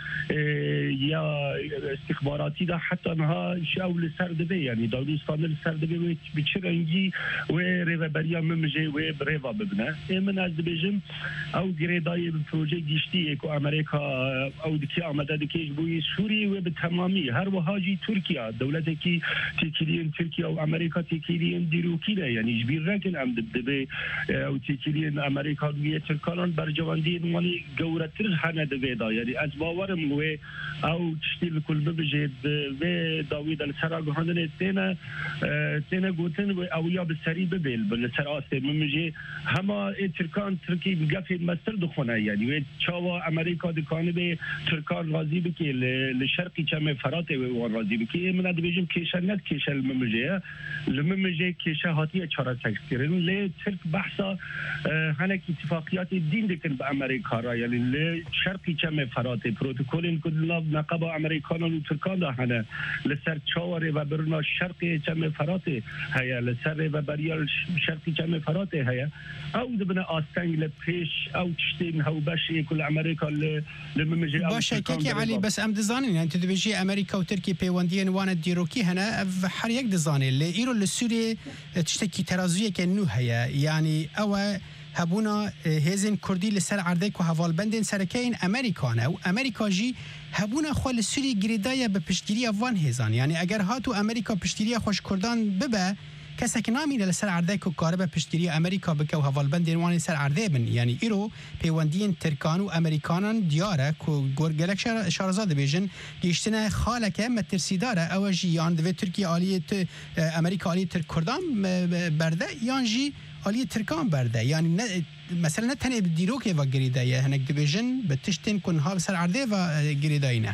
یا استخباراتی دا حتی انها شاو لسر دبه یعنی داروستان لسر دبه و بچرنگی و ریوبریا ممجه و بریوا ببنه من از بجم او گریدای پروژه گشتی کو امریکا او دکی آمده دکی بوی سوری و به تمامی هر وهاجی ترکیه دولتی کی تکیلین ترکیه و امریکا تکیلین دیروکی ده یعنی جبیر رکن ام دبه او تکیلین امریکا و ترکان برجواندی نمانی گورتر هنه دبه دا یعنی از باورم و او تشتیل کل ببجه و داوید السراغ هندن تینا تینا گوتن و اویا بسری ببیل بل سراست ممجه هما ترکان ترکی بگفید مستر دخونه یعنی و چاوا امریکا دکانه به ترکان راضی بکی لشرقی چم فرات و راضی بکی من دبیجم کیشه نت کیشه الممجه الممجه کیشه هاتیه چهار سکرین ل ترک بحثا هنک اتفاقیات دین دکن به امریکا را یعنی لشرقی چم فرات پروتکل کدلا نقب امریکان و ترکان ده هنه لسر چاور و برنا شرقی چم فرات هيا لسر و بريال شرقي جمع فرات هيا او دبنا آستنگ لپیش او تشتين هو باشي كل امريكا لممجي باشه كيكي علي بس ام دزانين يعني تدبيجي امريكا وتركيا بيوانديين وانا ديروكي هنا حر يك دزانين لإيرو لسوريا تشتكي ترازوية كنو هيا يعني او هبونا هزن كردي لسر عردك وهوال بندين سركين امريكانا و امريكا جي هبونا خو سوری گریدای به پشتگیری افغان هزان یعنی اگر هاتو امریکا پشتگیری خوش کردان ببه کەسێک نامینە لەسەر عردەیەک و کارە بە پشتگیری ئەمریکا بکە و هەواڵبەندێن وانی سەر عردەیە بن یعنی ئیرۆ پەیوەندیên ترکان و ئەمریکانان دیارە و گۆرگەلک شارەزا دەبێژن گەیشتنە خاڵەکە مەترسیدارە ئەوە ژی یان دەوێت تورکی عالیە ئەمریکا عالیە ترک کوردان بەردە یان ژی عالیە ترکان بەردە یعنی مثلا نه تنه دیروکه و گریدایه هنگ دبیجن به تشتین کنها بسر عرضه و گریدایینه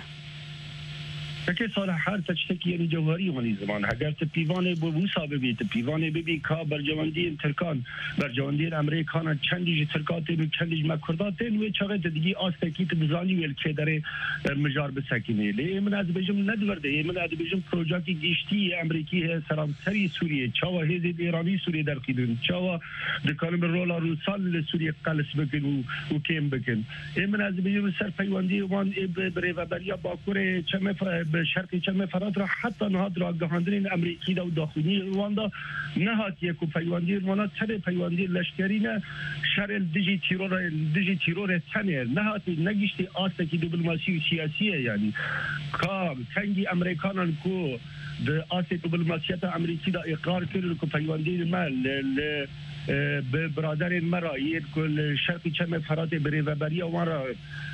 که صالح هر تشتکی یعنی جوهری وانی زمان اگر تپیوانه بو بوسا ببی تپیوانه ببی کا برجواندی ترکان برجواندی امریکان چندیج ترکات و چندیج مکردات و چقدر دیگه آستکی تبزانی ول که داره مجار بسکنه لی من از بجم ندورده من از بجم پروژه گشتی امریکی سرانسری سوریه چاوا هزید ایرانی سوریه در قیدون چاوا دکانم رولا روسال سوریه قلس بکن و کم بکن من از بجم سر پیوندی وان بره و بریا باکوره چمه به شرق چمه فرات را حتی نهاد را گهاندرین امریکی دا و داخلی رواندا نهاد یک و پیوندی رواندا تره پیوندی لشکری نه شر دیجی تیرور دیجی تیرور تنه نهاد نگیشتی آسکی دیپلماسی و سیاسیه یعنی کار تنگی امریکانان کو د آسی دیپلماسیت امریکی دا اقرار کرد که پیوندی ما ل به برادر مرا یک کل شرقی چم فرات بری و بریا وارا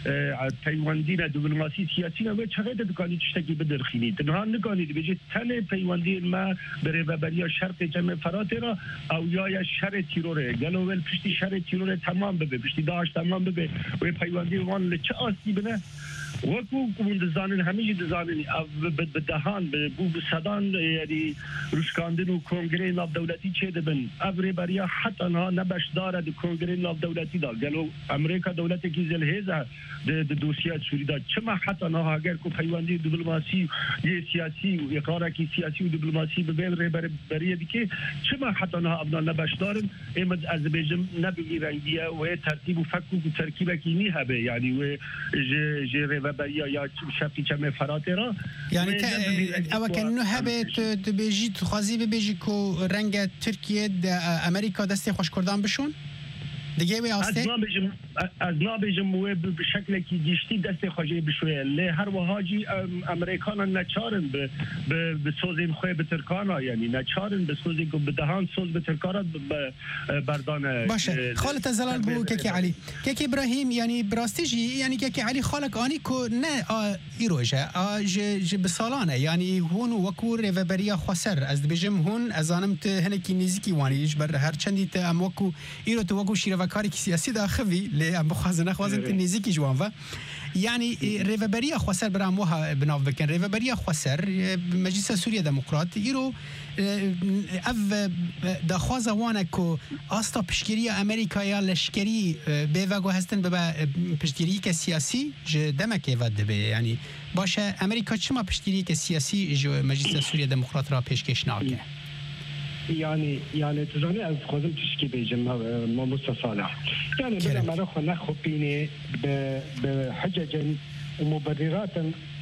پیوندی دیپلماسی سیاسی و چقدر دکانی چشتکی بدرخینی تنها نگانید بجید تن پیوندی ما بری و بریا شرقی چم فرات را او یا شر تیروره گلوول پشتی شر تیروره تمام ببه پشتی داعش تمام ببه و پیوندی وان لچه آسی بنه وکو کمون دزانن همیشه دزانن به دهان به بو صدان یعنی روشکاندن و کنگره ناف دولتی چه دبن ابری بریا حتی آنها نبش داره د کنگره ناف دولتی دا گلو امریکا دولتی که زلهزه د دوسیه سوری دا چما حتی آنها اگر کو پیوندی دیپلماسی یه سیاسی و اقرار کی سیاسی و دیپلماسی به بین بر بریه دیگه چما حتی آنها ابنا نبش دارن امد از بجم نبی رنگیه و ترتیب و فک و ترکیب کی نی هبه یعنی و ج و بریا یا شفتی چمه فراته را یعنی او کنو هبه تو بیجی تو خوازی ببیجی که رنگ ترکیه امریکا دستی خوش کردن بشون دیگه وی آسته؟ از نابجم و به شکل که گشتی دست خوشی بشویه لی هر وحاجی امریکان نچارن به به سوزین خوی به ترکانا یعنی نچارن به سوزی که به دهان سوز به ترکانا بردان باشه خالت زلال بو که که علی که که ابراهیم یعنی براستیجی یعنی که که علی خالک آنی که نه ایروژه ج بسالانه یعنی هون وکور و بریا خسر از بجم هون از آنم ته هنکی نیزی وانیش بر هر چندی ته ام وکو ایرو تو وکو شیره وکاری که سیاسی داخوی لی ام بخوازنه خوازن ته نیزی کی جوان و یعنی ریوبریا خسر براموها بناف بکن ریوبریا خسر مجلس سوریه دموکرات ایرو اف دخواز وانه کو آستا پشگیری امریکایا لشکری به وگو هستن به پشگیری که سیاسی ج دمکه ود به یعنی باشه امریکا چما پشگیری که سیاسی جو مجلس سوریه دموکرات را پیشکش ناکه يعني يعني تزاني از خودم تشكي بيجم ما مستصالح يعني بدأ ما نخو نخو بيني بحجج ومبررات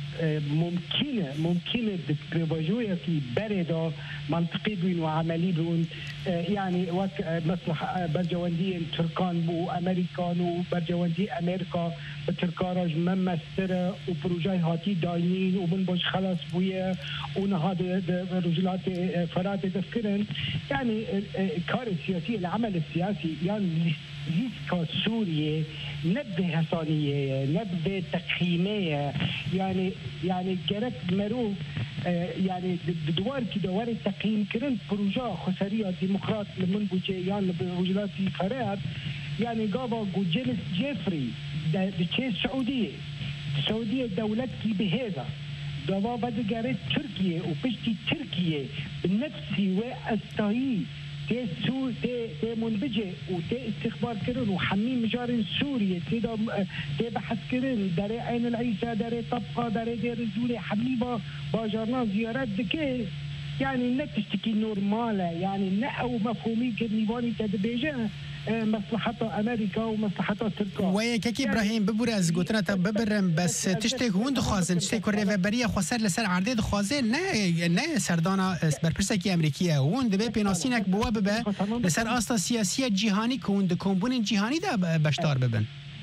ممكنة ممكنة بواجهية في بريدة منطقي بين وعملي بين يعني وقت مصلحة برجواندي تركان بو أمريكان وبرجواندي أمريكا بتركارج ممسترة وبروجاي هاتي داينين ومن باش خلاص بويا ونهاد رجلات فرات تفكرن يعني كار السياسي العمل السياسي يعني ليسكا سوريا نبه حسانية نبه تقييمية يعني يعني جرت مرو يعني بدوار كده ورا تقييم كرن بروجا خسرية ديمقراط من بوجيان برجلات فرات يعني قابا جيمس جيفري بتشي السعودية السعودية دولتي بهذا دوا بده جرت تركيا وبشتي تركيا بنفسي واستهي تي سو تي تي منبجة وتي استخبار كرن وحميم مجارن سوريا تي دا تي بحث كرن داري عين العيسى داري طبقة داري دير الزولي حميبا باجرنا زيارات دكي يعني نتشتكي نورمالة يعني نأو مفهومي كنيواني تدبيجة مصلحة أمريكا ومصلحة تركيا. وياك إبراهيم ببرز قلتنا طب ببرم بس تشتكي هون دخازن تشتكي الريفابرية خسر لسر عرضي دخازن نه نه سردانا برپرسکی أمريكية هون دبي بيناسينك بواب به لسر أصلا سياسية جهاني كون دكونبون جهاني ده بشتار ببن.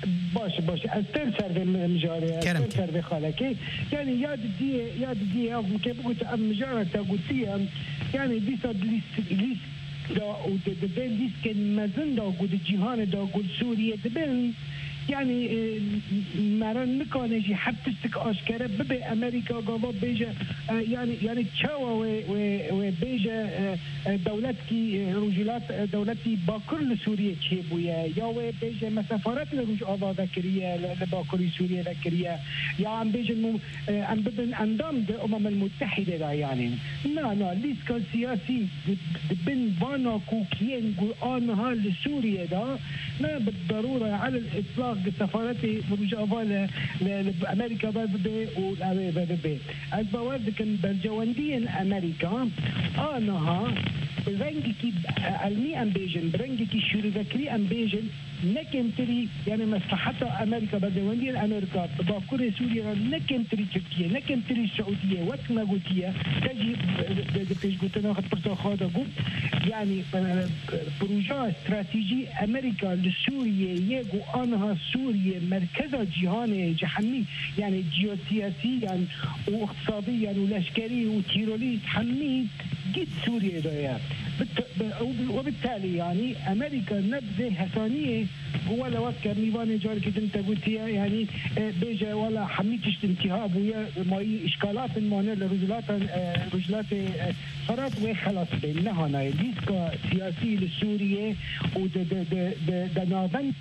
باشه باشه از تر سر مجاره از تر سر خالكي يعني ياد دي ياد دي او كيف قلت مجاره تاغوتيه يعني دي صد ليس دا ودبن دي كان مازن دا قد جهان دا قد سوريا دبن يعني مران نكونه جي حبتستك أشكره ببي أمريكا قضاء بيجا يعني يعني تشاوى وبيجا دولتكي رجلات دولتي باكر لسوريا تشيبويا يا بيجا مسافرات لرج أضاء ذكرية لباكر سوريا ذكرية يا عم بيجا عم بدن أنظام الأمم المتحدة دا يعني لا لا ليس سياسي بن بانا كوكيين قرآنها لسوريا دا ما بالضرورة على الإطلاق سفارتي مرجعة لأمريكا بده والأمريكا بده البواد كان بالجواندين أمريكا أنها برنجكي علمي أمبيجن برنجكي شوري ذكري أمبيجن نكم تري يعني مصلحتها أمريكا بالجواندين أمريكا باكوري سوريا نكم تري تركيا نكم تري السعودية وكما قلتيا تجي بيش قلت أنا أخذ برسا خاضة قلت يعني بروجة استراتيجي أمريكا لسوريا يجو أنها سوريا مركز جهاني جحمي يعني جيوسياسي يعني واقتصاديا والعسكري وتيرولي تحمي جد سوريا ده وبالتالي يعني أمريكا نبذة حسانية ولا وكر نيفان جار كده انت قلتيها يعني بيجا ولا حميتش انتهاب ويا ماي إشكالات المانع لرجلات رجلات فرات وخلاص بينها هنا ديسكا سياسي لسوريا ود د د د دنابن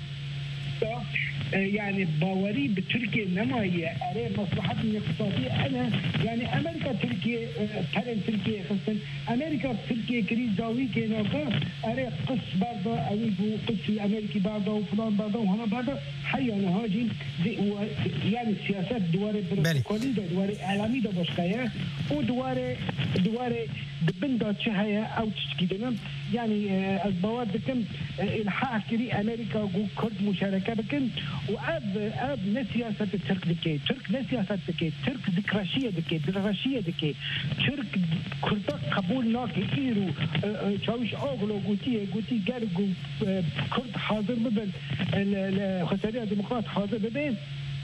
يعني باوري بتركيا انما هي اري مصلحتنا الاقتصاديه انا يعني امريكا تركيا ترى تركيا خصوصا امريكا تركيا كريز داوي كينوكا اري قص برضه او قص الامريكي برضه وفلان برضه وهنا برضه حي انا هاجي يعني السياسات دوار البروتوكولي دوار اعلامي ده باشقايا ودوار دوار بندا تشهيا او تشكيدنا يعني البواد بكم الحق كري امريكا وكرد مشاركه بكم واب اب نسياسه الترك دكي ترك نسياسه دكي ترك ديكراشيه دكي ديكراشيه دكي ترك كرد قبول ناكي ايرو تشاوش اوغلو غوتي غوتي جارغو كرد حاضر ببن الخساريه الديمقراط حاضر ببن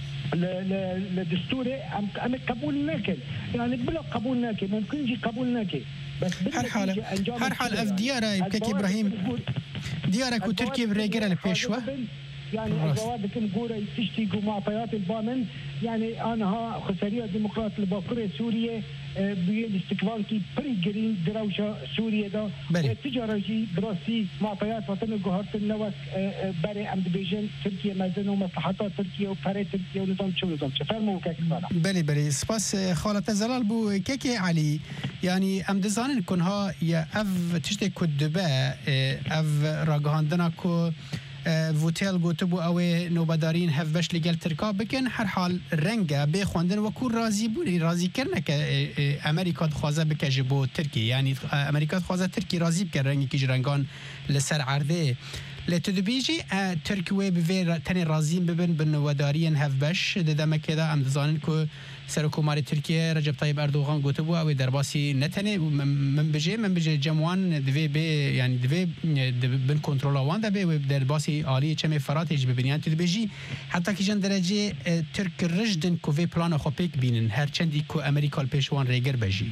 للدستوري ام قبول ناكل يعني بلا قبول ناكل ما يمكنش قبول ناكل بس هر حال هر حال اف ديارة كاكي ابراهيم ديارة كو تركيا بريقرة البيشوة يعني الجواب كم قورة تشتي معطيات البامن يعني أنا ها خسارية ديمقراط الباكورة سوريا بالاستقلال كي بري جرين دروشة سوريا دا التجارة جي براسي معطيات وطن الجهات النوك بري عند بيجن تركيا مازن ومصلحات تركيا وبري تركيا ونظام شو نظام شو فرموا كاك صالح بلي بلي سباس خالة زلال بو كاكي علي يعني ام دزانن كونها يا اف تشتي كدبا اف راغاندنا كو فوتيل گوتبو اوه نوبدارین هف بش لگل ترکا بکن هر حال رنگه بخواندن و کور راضی بولی راضی کرنه که امریکا دخوازه بکه جبو ترکی یعنی امریکا دخوازه ترکی راضی بکن رنگی که جرنگان لسر عرده لتدبیجی ترکیه به تنی راضیم ببن بنوبدارین هف بش ددمه که دا ام دزانن که سرکوماری ترکیه رجب طیب اردوغان گوتبو اوه درباسی نتنه من بجه من بجه جموان دوی به یعنی دوی بن کنترل وان ده به درباسی عالی چمه فراتج ببینن تدبیجی حتی که جن درجه ترک رجدن کوی پلان خو پیک بینن هر چندی کو امریکا پیشوان ریگر بجی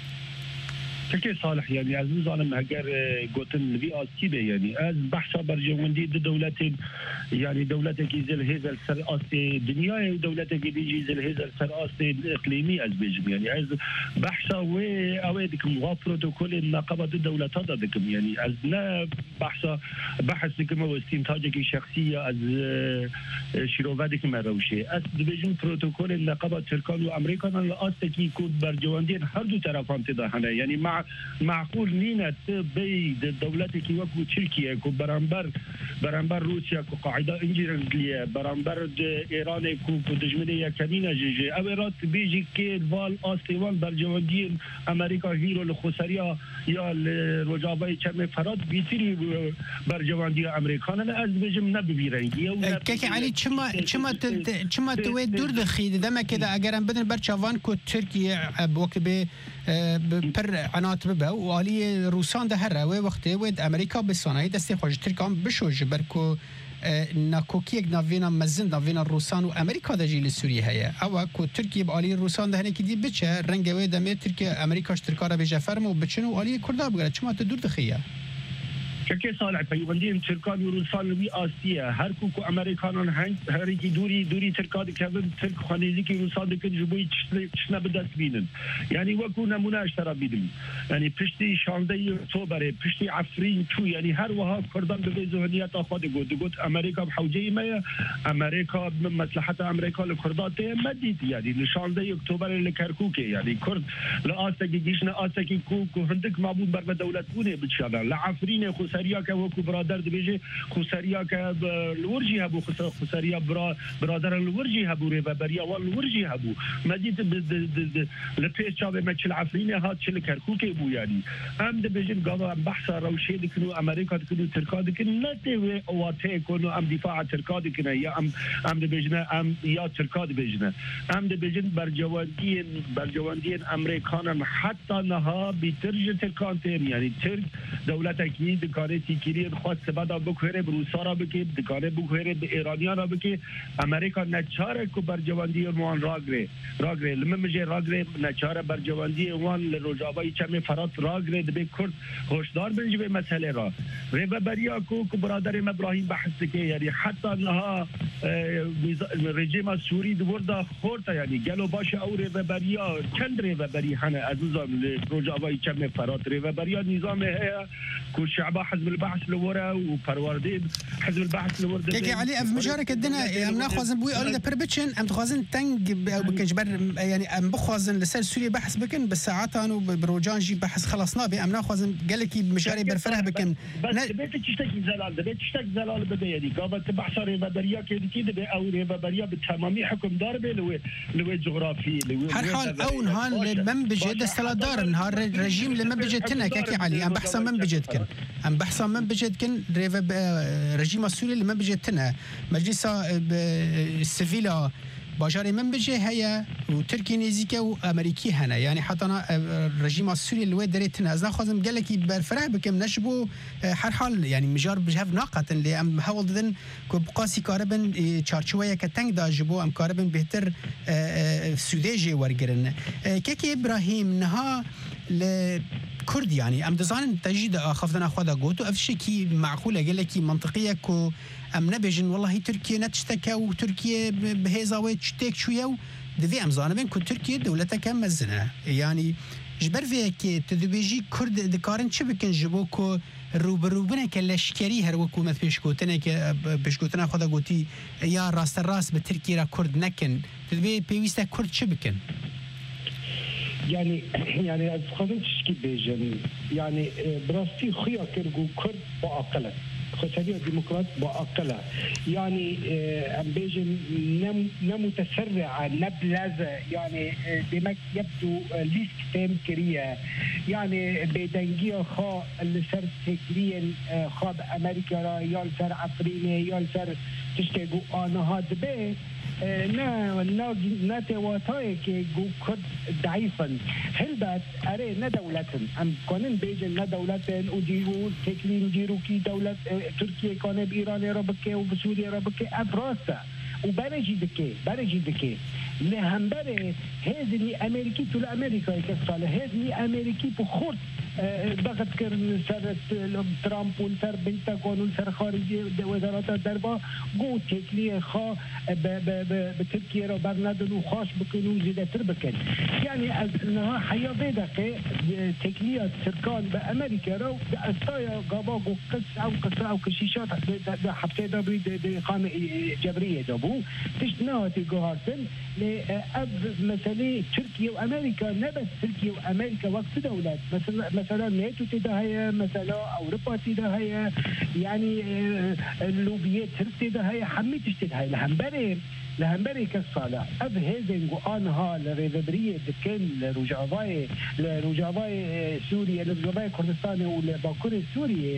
تركي صالح يعني از نظام هجر قوتن في اسكيبه يعني از بحث برجوندي دولتين يعني دولتك يزل هذا السر اسي دنيا دولتك بيجي يزل هذا السر اسي اقليمي از بيجم يعني از بحث و اوادك مغا بروتوكول النقابه الدولات هذاكم يعني از لا بحث بحث كما واستنتاجك شخصيه از شروفادك مروشه از بيجم بروتوكول النقابه تركان وامريكا الاسكي يكون برجوندين هر دو طرفان تداهنا يعني مع معقول نينا بي دولتك وكو تركيا كو برامبر برامبر روسيا كو قاعده انجليزيه برامبر ايران كو دجمنيه كمينه جي او رات بيجي كي فال استيوان برجوندين امريكا هيرو الخساريه يا الرجابه كم فراد بيتري برجوندي امريكان از بيجم نبيرنجي كيكي علي چما چما چما تو دور دخيد دما كده اگر بدن برچوان كو تركيا بوقت به پر عنات ببه و آلی روسان ده هر روی وقتی ود امریکا به صنایع دستی خوش ترکان بشوج برکو ناکوکیک ناوینا مزن ناوینا روسان و امریکا دجی لسوریه هيا او کو ترکیه بالی روسان ده هنکی دی بچه رنگ و دمه ترکیه امریکاش ترکارا بجه فرم و بچنو آلی کردار بگره چما تدور دخیه كي صالح بيوندين تركان وروسان وي آسيا هر كوكو أمريكانان هنگ هريكي دوري دوري تركاد كابن ترك خانيزيكي روسان دكن جبوي تشنا بدست بينن يعني وكو نمونه اشترا بيدم يعني پشتي شاندي اكتوبر پشتي عفرين تو يعني هر وها كردان ببي ذهنيات خود قد قد أمريكا بحوجي ما أمريكا مصلحة أمريكا لكردات مديد يعني لشاندي اكتوبر لكركوكي يعني كرد لآسكي جيشنا آسكي كوكو هندك معبود بر دولت بونه بتشانا لعفرين خساریا که وکو برادر دبیجه خساریا که الورجی هبو خساریا برا برادر الورجی هبو ری و بریا والورجی هبو مدید لپیش چاوه مچل عفرین هات چل کرکوکی بو یعنی ام دبیجن قضا ام بحثا روشی دکنو امریکا دکنو ترکا دکن نتوه اواته کنو ام دفاع ترکا دکنه یا ام ام دبیجنه ام یا ترکا دبیجنه ام دبیجن برجواندین برجواندین امریکانم حتی نها بیترج ترکان تیم یعنی ترک دولت اکی دکاره تیکیری خواست سبدا بکوهره بروسا را بکی دکاره بکوهره به ایرانیان را بکی امریکا نچاره که برجواندی وان راگره راگره لما مجه راگره نچاره برجواندی وان لروجابای چم فرات راگره دبی کرد هوشدار بنجی به مسئله را ریبه بریا که برادر ابراهیم بحث که یعنی حتی انها رژیم سوری دورده خورده یعنی گلو باش او ریبه بریا چند ریبه بری هنه عزیزان لروجابای چم فرات ریبه بریا نظام هیا که شعبا حزب البعث لورا وبرواردين حزب البعث لورا كي علي اف مشاركه دنا ام ناخذن بوي اول بربتشن ام تخوازن تنج او بكجبر يعني ام بخوازن لسر سوريا بحث بكن بالساعات انو بروجان جي بحث خلصنا بي ام ناخذن قالك مشاري برفره بكن بس بيت تشتكي زلال بيت تشتكي زلال بدا يعني قابل تبحث ريبابريا كده كده او ريبابريا بالتمامي حكم دار لو لو جغرافي لو هر حال او نهار من بجد استلادار نهار رجيم لما بجتنا كي علي ام بحث من بجدكن ام بحث من بجدكن رژیم السوري اللي ما بجتنا مجلس السفيلا باجاري من بجي هيا وتركي نيزيكا وامريكي هنا يعني حتى انا الرژیم السوري اللي وين دريتنا از ناخذ قال لك برفرح بكم نشبو هر حال يعني مجار بجهف ناقه اللي ام هول دن كبقاسي كاربن تشارشويه كتنگ دا جبو ام كاربن بهتر سوديجي ورگرن كيكي ابراهيم نها ل كرد يعني ام دزان تجد خفضنا خدا قوتو افشكي معقوله قال لك منطقيه كو ام نبجن والله تركيا نتشتكى وتركيا بهزاوي تشتك شويه دفي ام زان بين كو تركيا دولتها مزنه يعني جبر فيك تدبيجي كرد دكارن شبكن جبوكو روبروبنا كلشكري هر حكومت بيشكوتنا ك بيشكوتنا خدا قوتي يا راس الراس بتركيا كرد نكن تدبي بيويستا كرد شبكن يعني يعني از خودم تشكي بيجن يعني براستي خيا كرجو كرد باقله خسارية ديمقراط باقله يعني ام بيجن نم نمتسرعه نبلزه يعني دمك يبدو ليست تيم كريه يعني بدنجيه خا اللي صار تكرين خاب امريكا يال سر افريقيا يال سر تشتغو انها دبي نا نا نتواتای که گو کرد ضعیفن هل بعد اره نه دولتن ام کنن بیجن نه دولتن و دیو تکلیم دیرو کی دولت ترکیه کنه ایران را بکه و سوریه را بکه افراسته و برجی دکه برجی دکه لهمبره هزنی امریکی تو امریکا که سال هزنی امریکی بخورد ضغط کردن سر ترامپ و سر پنتاگون و سر خارجی وزارت دربار گو تکلیه خوا به ترکیه را برندن و خاص بکن و زیده تر بکن یعنی از نها حیابه دقیق تکلیه ترکان به امریکا را استای قابا گو قص او قصه او کشیشات ده حبسه دا بید قام جبریه دا بو تشنهاتی گوهارتن اب مسئله ترکیه و امریکا نه بس ترکیه و امریکا وقت دولت مثلا مثلا ناتو تدا هي مثلا اوروبا تدا هي يعني اللوبيه ترك تدا هي حميت تدا هي لهمبري لهمبري كالصالة اب هيزن قانها لريفبريه دكن لرجعواي لرجعواي سوريا لرجعواي كردستان ولباكور سوريا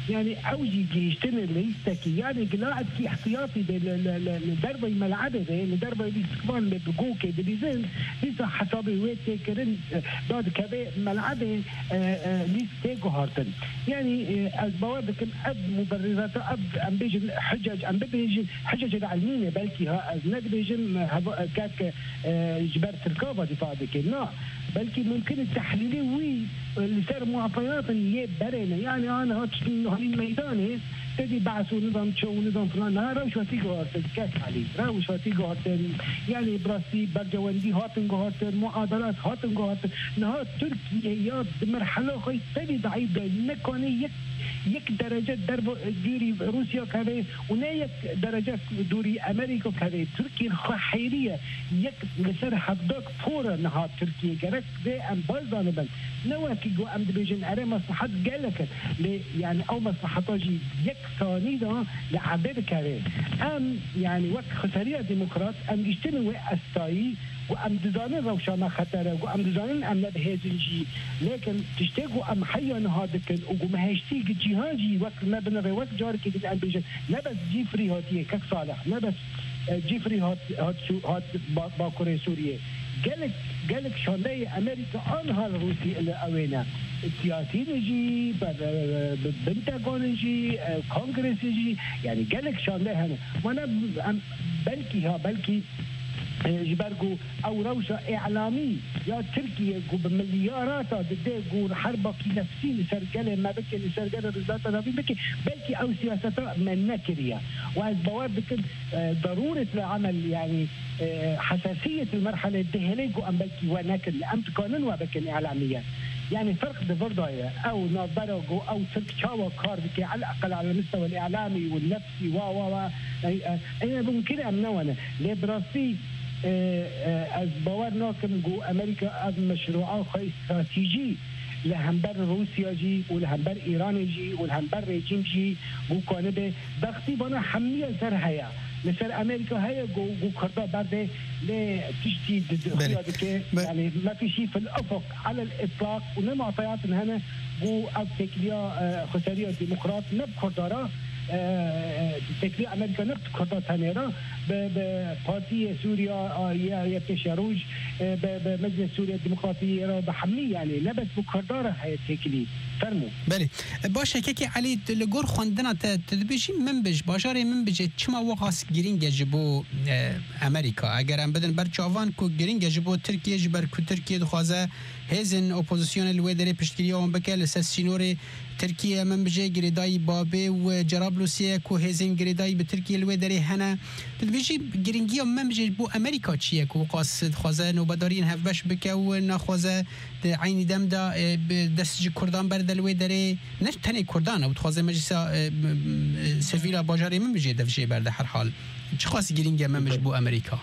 يعني اوجي جيشتن اللي يستكي يعني قلاعد في احتياطي لدربه ملعبه لدربه الاستقبال بقوكي بليزن لسه حسابي ويتي كرن داد كبه ملعبه ليستيجو هارتن يعني از بوابك اب مبررات اب ام بيجن حجج ام بيجن حجج العلميه بلكي ها از نبيجن كاك جبرت الكوفا دفاع بكنا بلكي ممكن التحليلي وي اللي صار معطيات اللي برينا يعني انا هاتش الميداني تدي بعثوا نظام شو نظام فلان ها روش واتيجو هاتن كاس علي روش واتيجو هاتن يعني براسي برجواندي هاتن هاتن معادلات هاتن هاتن نهار تركيا يا مرحله خي تدي ضعيف نكوني يك يك درجة درب دوري روسيا كذا ونيك درجة دوري أمريكا كذا تركيا خيرية يك لسر حدك فورا نهار تركيا جرك ده أم بازان بس نواكي جو أم دبيجن أري مصلحات جالك يعني أو مصلحاتي يك ثاني ده لعدد كذا أم يعني وقت خسارية ديمقراط أم يجتمعوا أستاي وأم دزانين روشانة خطرة وأم دزانين أم نبهزنجي لكن تشتاقوا أم حيان هادكن وقوم هاشتيق جهاجي وقت ما بنا وقت جارك الآن بيجن نبس جيفري هاتيه كك صالح نبس جيفري هات هات شو هات باكوري سوريا قالك قالك شانلي أمريكا أنهار روسي اللي أوينا السياسيين يجي بنتاغون يجي كونغرس يجي يعني قالك شانلي هنا وانا بلكي ها بلكي جبرجو أو روشة إعلامي يا تركيا جو بمليارات ضد جو حربة نفسي لسرقة ما بكي لسرقة بالذات هذا بكي بلكي أو سياسات من نكرية وعز بواب بكن ضرورة العمل يعني حساسية المرحلة الدهلية جو أم بلكي ونكر لأم تكونن وبكن إعلاميا يعني فرق بفرداية أو نظرة جو أو ترك شاوى كار بكي على الأقل على المستوى الإعلامي والنفسي وا وا وا أنا ممكن أمنونا لبراسي از باور ناکم گو امریکا از مشروعات خیلی استراتژی لهمبر روسیا جی و لهمبر ایران جی و لهمبر رژیم جی گو کنه به وقتی بنا حمیه سر هیا مثل امریکا هیا گو گو کرده برده ل تشتي که يعني ما في شيء في الافق على الاطلاق ونمعطيات هنا گو او تكليا خساريه ديمقراط نبكر دارا تكليا امريكا نبت كرده ثانيه ببارتي سوريا يا تشاروج بمجلس سوريا الديمقراطية بحملي يعني لبس بكردارة هاي تكلي فرمو بله باشه که علی لگور خواندن تدبیجی من بج باجار من بج چما وقاس گرینگ جبو امریکا اگر ام بدن بر چاوان کو گرینگ جبو ترکیه جبر کو ترکیه دخوازه هزن اپوزیسیون الودری پشتگیری اون بکل سسینور ترکیه من بج گریدای بابه و جرابلوسیه کو هزن گریدای به ترکیه الودری هنا تدبیجی گرینگی من بج بو امریکا چیه کو وقاس دخوازه نوبدارین هفبش بک و نخوازه عین دم دا دست کردان بر دلوی داره نه تنی کردان او تخوازه مجلس سفیلا باجاری من بجه دفشه برده هر حال چه خاص گرینگ من بج بو امریکا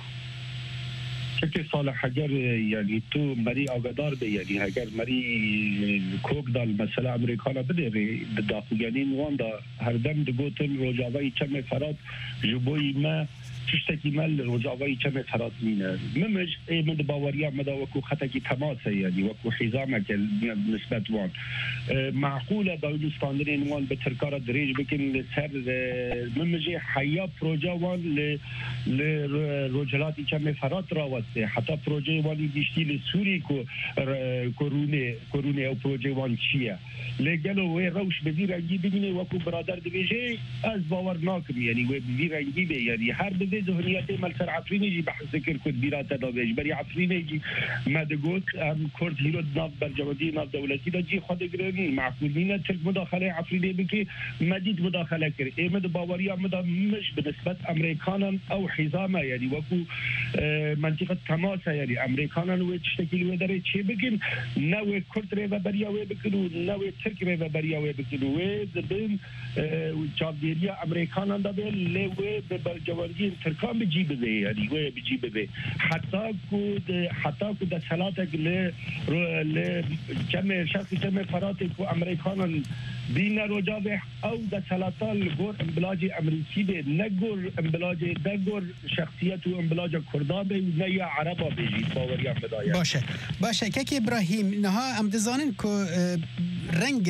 شکل صالح اگر یعنی تو مری آگادار به یعنی اگر مری کوک دال مثلا امریکانا بده به داخل وان دا هر دم دگوتن روجاوی چم فراد جبوی ما تشتكي مال رجاوي كم فرات مينا ممج اي من باوريا مدى وكو خطكي تماسة يعني وكو حزامك نسبة وان معقولة دولستاندرين وان بتركارة دريج بكن لسر ممجي حيا بروجا وان لرجلاتي كم فرات راوسته حتى بروجي وان يشتي لسوري كو كوروني كوروني او بروجي وان شيا لقالوا وي روش بزير انجي ببيني وكو برادر دبيجي از باور ناكم يعني وي بزير انجي بي يعني هر بزي ذهنياتي مالسر عفرين يجي بحث ذكر كود بيراتا دابيج بري عفرين يجي ما دقوت ام كورد هيرو ناف برجوادي ناف دولتي دا جي خود قراني معقولين ترك مداخلة عفرين بكي مديد مداخلة كر اي مد باوريا مدا مش بنسبة امريكانا او حزامة يعني وكو اه منطقة تماسة يعني امريكانا وي تشتكي وداري تشي بكن ناوي كورد ريفا بريا وي بكنو ناوي ترك ريفا بريا وي بكنو وي زبين اه جابديريا امريكانا دابي لي وي ببرجوادي تركان بيجي بده يعني وي بيجي بده حتى كود حتى كود سلاتك ل ل كم شخص كم فراتك امريكان بين رجابه او ده سلاتال غور امبلاج امريكي به نغور امبلاج دغور شخصيت و امبلاج كردابه و يا عربه بيجي باوريا بدايه باشه باشه كك ابراهيم نها ام دزانن كو رنگ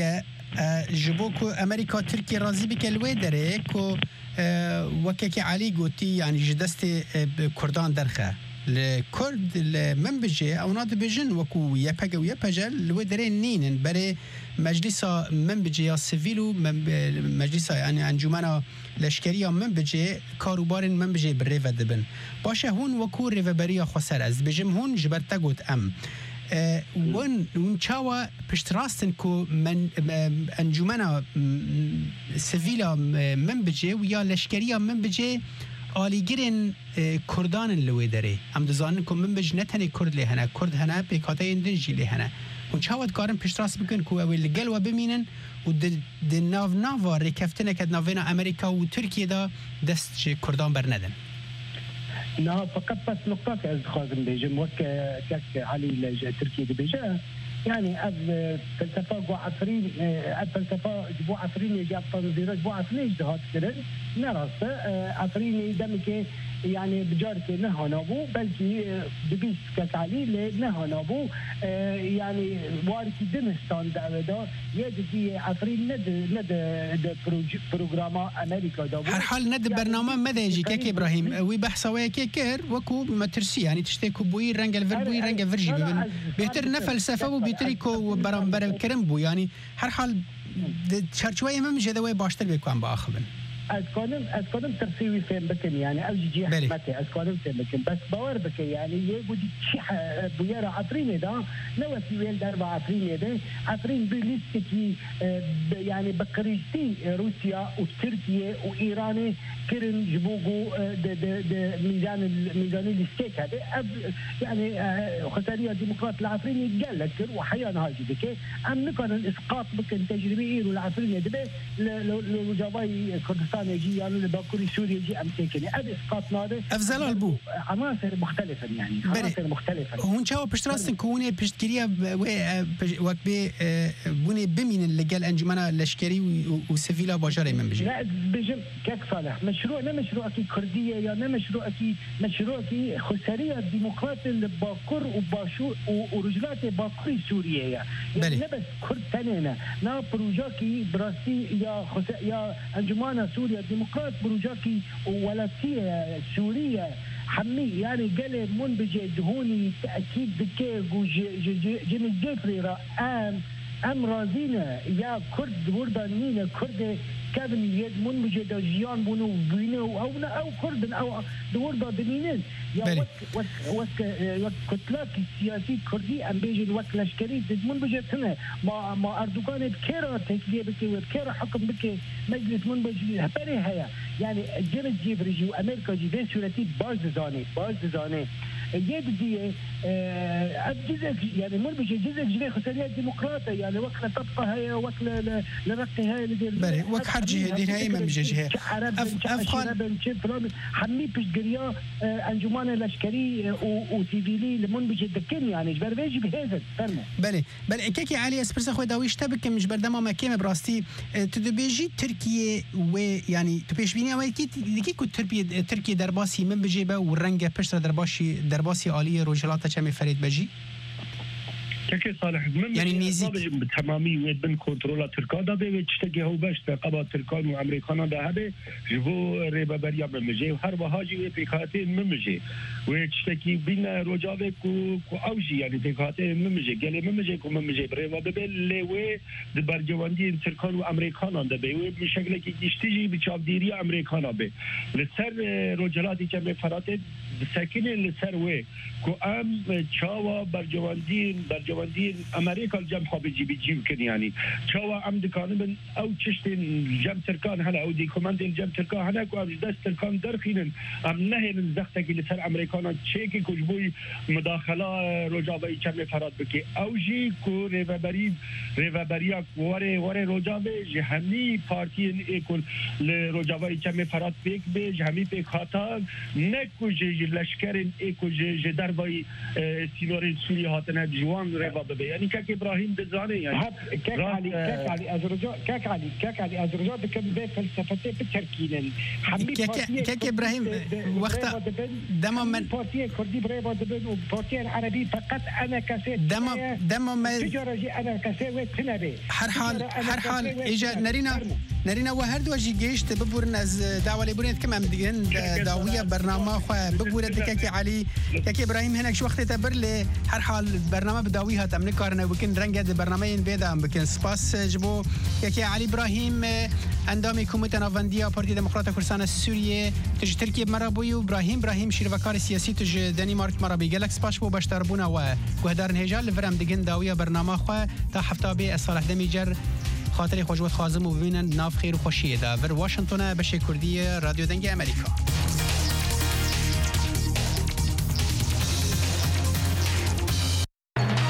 جبو کو امریکا ترکیه راضی بکلوه داره کو وکه علی گوتی یعنی جدست کردان درخه لكرد من بجي او ناد بجن وكو يبقى ويبقى لو درين نين بري مجلس من بجي يا سيفيلو مجلس يعني انجمنا لشكريه من بجي كاروبار من بجي بالريفا دبن باشا هون وكو ريفا بريا خسر از بجم هون جبرتا قوت ام أه ون ونشاوا بشتراستن كو من انجمنا سيفيلا من بجي ويا لشكريه من بجي آلیگرین کردان لوی داره ام دزانن که من بج نتنی کرد لهنه کرد هنه به کاتای اندنجی لهنه اون چاوت کارن پشتراس بکن که اول گل و ببینن و د ناو ناوا رکفتنه که ناوینا امریکا و ترکیه دا دست کردان بر ندن نه فقط بس نقطه که از خواهدم بیجم وقت که علی ترکیه دی بیجه يعني أب فلسفة جو عفرين أب فلسفة جو عفرين يجاب تنظيرات جو عفرين اجتهاد كده نراسة عفرين دمك يعني بجارك نها نابو بلكي دبيس كعلي نها نابو يعني واركي دمستان دعوة يدي عفرين ند ند برنامج أمريكا دابو هر حال ند برنامج ماذا يجي كيك إبراهيم وبحث وياكير وكو مترسي يعني تشتكوا بوي رنج الفر بوي رنج فرجي بيتر نفلسفة وبيتريكو برام برام كرم بو يعني هر حال شرشوية ما مش هذا باشتر بيكون بآخبن أتكلم أتكلم ترسيوي فين بكن يعني أوجي جي حمتي أتكلم فين بكن بس باور بكن يعني يجودي شيء بيارا عفريني ده نوتي ويل درب عفريني ده عفرين بليستكي يعني بكريستي روسيا وتركيا وإيران كرن جبوجو د د د ميزان ميزان الاستيك هذا يعني خسارية ديمقراط العفريني قال لك وحيانا هاجي بكي أم نكون الإسقاط بكن تجريبي والعفريني ده لو جاباي كردستان يجي يعني لباكوري سوريا يجي أمريكا أبي إسقاط ناده أفضل البو عناصر مختلفة يعني عناصر مختلفة هون شاو بشتراسن كونه بشتكريا وكبي بني بمين اللي قال أنجمنا لشكري وسفيلا باجاري من بيجي لا بيجم كيف صالح مشروع لا مشروع كي كردية يا لا مشروع كي مشروع كي خسارية ديمقراط الباكور وباشو ورجلات باكوري سوريا يعني لا بس كرد تانينا نا بروجاكي براسي يا خس يا أنجمنا سوريا ديمقراط بروجاكي ولاتية سوريا حمي يعني قال من بجي دهوني تأكيد بكي جيمي جيفري رأام ام رازينا يا كرد وردانينا كرد كابن يد من بجد جيان بونو بينو او او كرد او دوردا دمينين يا وك وك وك وك كتلاك السياسي كردي ام بيجي الوك لشكري من بجد سنه ما ما اردوغان بكيرا تكليه بكي وبكيرا حكم بكي مجلس من بجي هبري هيا يعني جيمس جيفري وامريكا جي في سورتي باز زاني باز زاني يد دي جزء يعني من بجي جزء جزء خسارية ديمقراطية يعني وقت تبقى هي وقت لرقي هاي اللي وقت حرجي دي هاي ما مجيش هي أفغان حمي بشجريا أنجمان لشكري وسيفيلي لمن بجي دكين يعني جبر بيجي بهذا فرمه بله بله كيكي علي اسبرس أخوي داويش تبك مش بردما ما كيم براستي تدبيجي تركيا ويعني تبيش بيني أول كي دكي كنت تركيا تركيا درباسي من بجيبه والرنجة بشر درباشي درباسي عالية رجلاته كم فريد بجي كيف صالح يعني نيزك تمامي ويد بن كنترول تركا دا بي تشتكي هو باش تقبا تركان وامريكان دا هبه جبو ريبا بريا بمجي وهر وهاجي وي بيكاتين ممجي وتشتكي بين رجاوي كو كو اوجي يعني بيكاتين ممجي قال ممجي كو ممجي بريبا ببل لوي دبرجواندي تركان وامريكان دا بي بشكل كي تشتجي بچابديري امريكان به لسر رجلاتي كم فرات ساكن لسر وي كو ام چاوا برجواندين برجواندين امريكا الجمع بيجي بيجي يمكن يعني شوا ام دكان من او تشتين جم تركان هلا او دي كوماند الجم تركان هلا كو دست تركان درخين ام نهي من زختك اللي سر امريكان تشيكي كوجبوي مداخله رجابي كم فراد بكي او جي كو ريفابري ريفابريا وري وري رجابي جهني بارتي يكون لرجابي كم فراد بيك بي جهمي بي خاطر نكو جي لشکر ایکو ج دربای سینور سوریه هاتنه جوان روا ببه یعنی که ابراهیم دزانه یعنی كاك علي كاك علي ازرجو كاك علي كاك علي ازرجو بكم بفلسفته بتركينن كاك كاك ابراهيم وقت دم من بارتي كردي بريبا دبن وبارتي العربي فقط انا كسي دم دم ما تجارجي انا كسي وتنبي هر حال هر حال اجا نرينا نرينا وهر دوجي جيشت ببورن از دعوه لبورن كما مدين داويه برنامج خو ببور كاك علي كاك ابراهيم هناك شو وقت تبر لي هر حال برنامج بداويه تمن كارنا وكن رنگ برنامج بيدا بكن سپاس جبو كاك علي ابراهيم اندامي كوميته نافنديا بارتي ديمقراطيه كردستان سوريه تج تركيا مرابوي ابراهيم ابراهيم شيرفكار سياسي تج دنمارك مرابي جالك سپاس بو باشتربونا و گهدار نهجال لفرم دگن داويه برنامج خو تا هفته به صالح دمیجر خاطر خوشوت خازم و ببینن ناف خیر و خوشیه دا ور واشنگتن بشه کردی رادیو دنگ امریکا